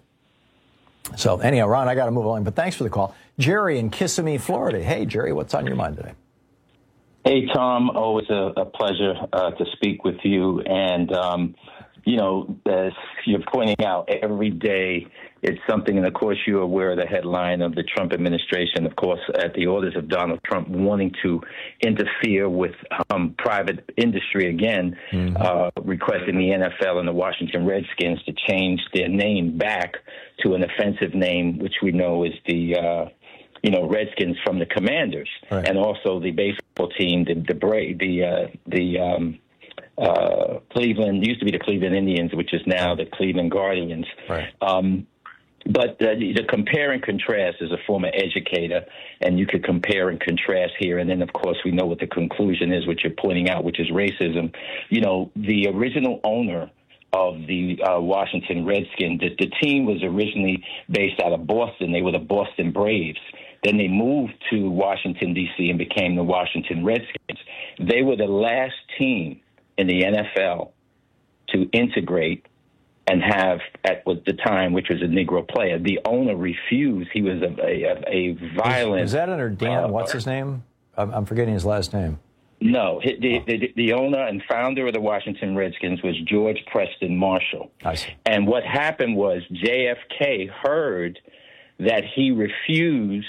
S15: So anyhow, Ron, I got to move along, but thanks for the call. Jerry in Kissimmee, Florida. Hey, Jerry, what's on your mind today?
S5: Hey, Tom, always a, a pleasure uh, to speak with you. And, um, you know, as you're pointing out, every day it's something, and of course you're aware of the headline of the Trump administration, of course, at the orders of Donald Trump, wanting to interfere with um, private industry again, mm-hmm. uh, requesting the N F L and the Washington Redskins to change their name back to an offensive name, which we know is the uh you know, Redskins from the Commanders, right. and also the baseball team, the the Bra- the uh, the um, uh, Cleveland used to be the Cleveland Indians, which is now the Cleveland Guardians. Right. Um, but uh, the compare and contrast as a former educator, and you could compare and contrast here, and then of course we know what the conclusion is, which you're pointing out, which is racism. You know, the original owner of the uh, Washington Redskins, the, the team was originally based out of Boston. They were the Boston Braves. Then they moved to Washington, D C, and became the Washington Redskins. They were the last team in the N F L to integrate and have, at the time, which was a Negro player. The owner refused. He was a, a, a violent...
S15: Is that under Dan, uh, what's his name? I'm, I'm forgetting his last name.
S5: No, the, the, the owner and founder of the Washington Redskins was George Preston Marshall.
S15: I see.
S5: And what happened was J F K heard that he refused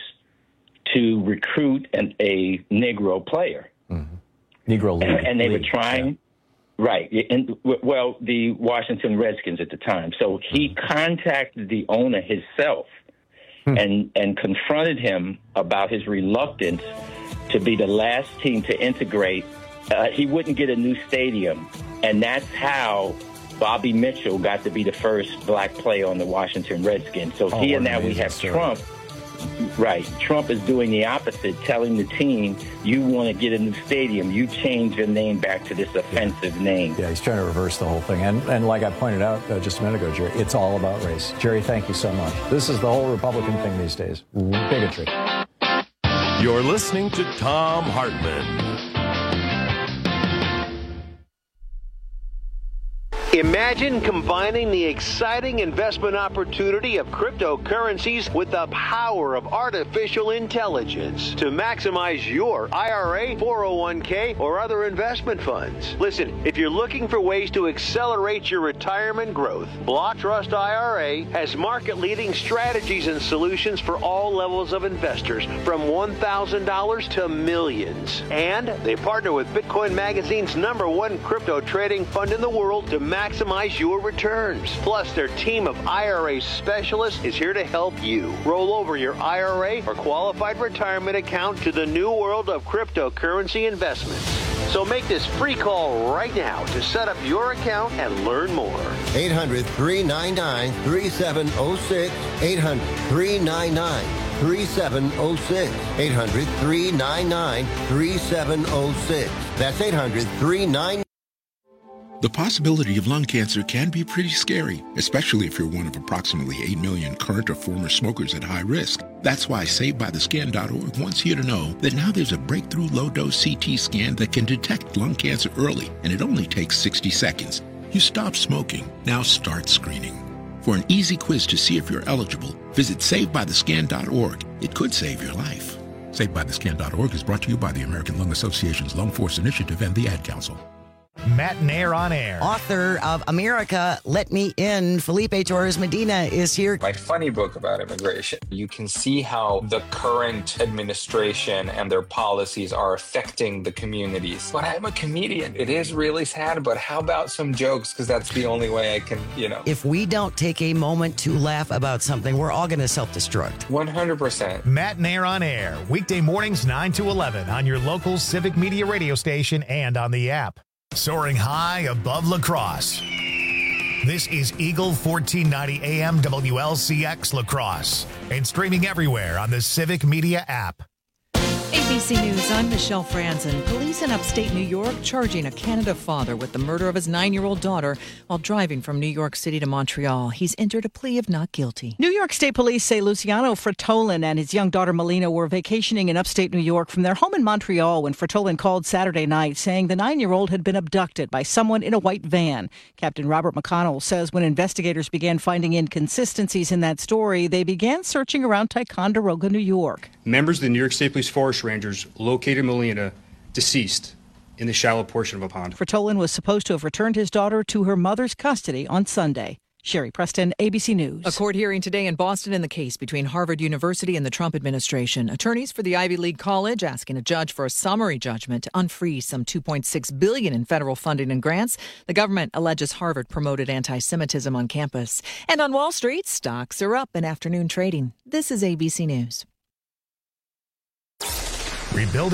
S5: to recruit an, a Negro player.
S15: Mm-hmm. Negro league.
S5: And, and they
S15: league.
S5: were trying, yeah. right, and, well, the Washington Redskins at the time. So he mm-hmm. contacted the owner himself hmm. and, and confronted him about his reluctance to be the last team to integrate. Uh, he wouldn't get a new stadium, and that's how Bobby Mitchell got to be the first black player on the Washington Redskins. So oh, here now we have story. Trump. Right. Trump is doing the opposite, telling the team, you want to get a new stadium, you change your name back to this offensive
S15: yeah.
S5: name.
S15: Yeah, he's trying to reverse the whole thing. And, and like I pointed out uh, just a minute ago, Jerry, it's all about race. Jerry, thank you so much. This is the whole Republican thing these days. Bigotry.
S14: You're listening to Thom Hartmann.
S8: Imagine combining the exciting investment opportunity of cryptocurrencies with the power of artificial intelligence to maximize your I R A, four oh one k, or other investment funds. Listen, if you're looking for ways to accelerate your retirement growth, Block Trust I R A has market-leading strategies and solutions for all levels of investors, from one thousand dollars to millions. And they partner with Bitcoin Magazine's number one crypto trading fund in the world to maximize Maximize your returns. Plus, their team of I R A specialists is here to help you roll over your I R A or qualified retirement account to the new world of cryptocurrency investments. So make this free call right now to set up your account and learn more.
S10: eight hundred, three nine nine, three seven zero six. eight hundred, three nine nine, three seven zero six. eight hundred, three nine nine, three seven zero six. That's eight hundred, three nine nine.
S4: The possibility of lung cancer can be pretty scary, especially if you're one of approximately eight million current or former smokers at high risk. That's why Saved By The Scan dot org wants you to know that now there's a breakthrough low-dose C T scan that can detect lung cancer early, and it only takes sixty seconds. You stop smoking, now start screening. For an easy quiz to see if you're eligible, visit Saved By The Scan dot org. It could save your life. Saved By The Scan dot org is brought to you by the American Lung Association's Lung Force Initiative and the Ad Council.
S1: Matt Nair on air.
S6: Author of America, Let Me In, Felipe Torres Medina is here.
S11: My funny book about immigration. You can see how the current administration and their policies are affecting the communities. But I'm a comedian. It is really sad, but how about some jokes? Because that's the only way I can, you know.
S6: If we don't take a moment to laugh about something, we're all going to self-destruct.
S11: one hundred percent.
S1: Matt Nair on air. Weekday mornings nine to eleven on your local Civic Media radio station and on the app. Soaring high above La Crosse. This is Eagle fourteen ninety A M W L C X La Crosse and streaming everywhere on the Civic Media app.
S23: A B C News, I'm Michelle Franzen. Police in upstate New York charging a Canada father with the murder of his nine-year-old daughter while driving from New York City to Montreal. He's entered a plea of not guilty.
S24: New York State Police say Luciano Fratolin and his young daughter Melina were vacationing in upstate New York from their home in Montreal when Fratolin called Saturday night saying the nine-year-old had been abducted by someone in a white van. Captain Robert McConnell says when investigators began finding inconsistencies in that story, they began searching around Ticonderoga, New York.
S25: Members of the New York State Police Forest Rangers located Melina deceased in the shallow portion of a pond.
S24: Fratolin was supposed to have returned his daughter to her mother's custody on Sunday. Sherry Preston, A B C News.
S23: A court hearing today in Boston in the case between Harvard University and the Trump administration. Attorneys for the Ivy League college asking a judge for a summary judgment to unfreeze some two point six billion dollars in federal funding and grants. The government alleges Harvard promoted anti-Semitism on campus. And on Wall Street, stocks are up in afternoon trading. This is A B C News.
S1: Rebuilding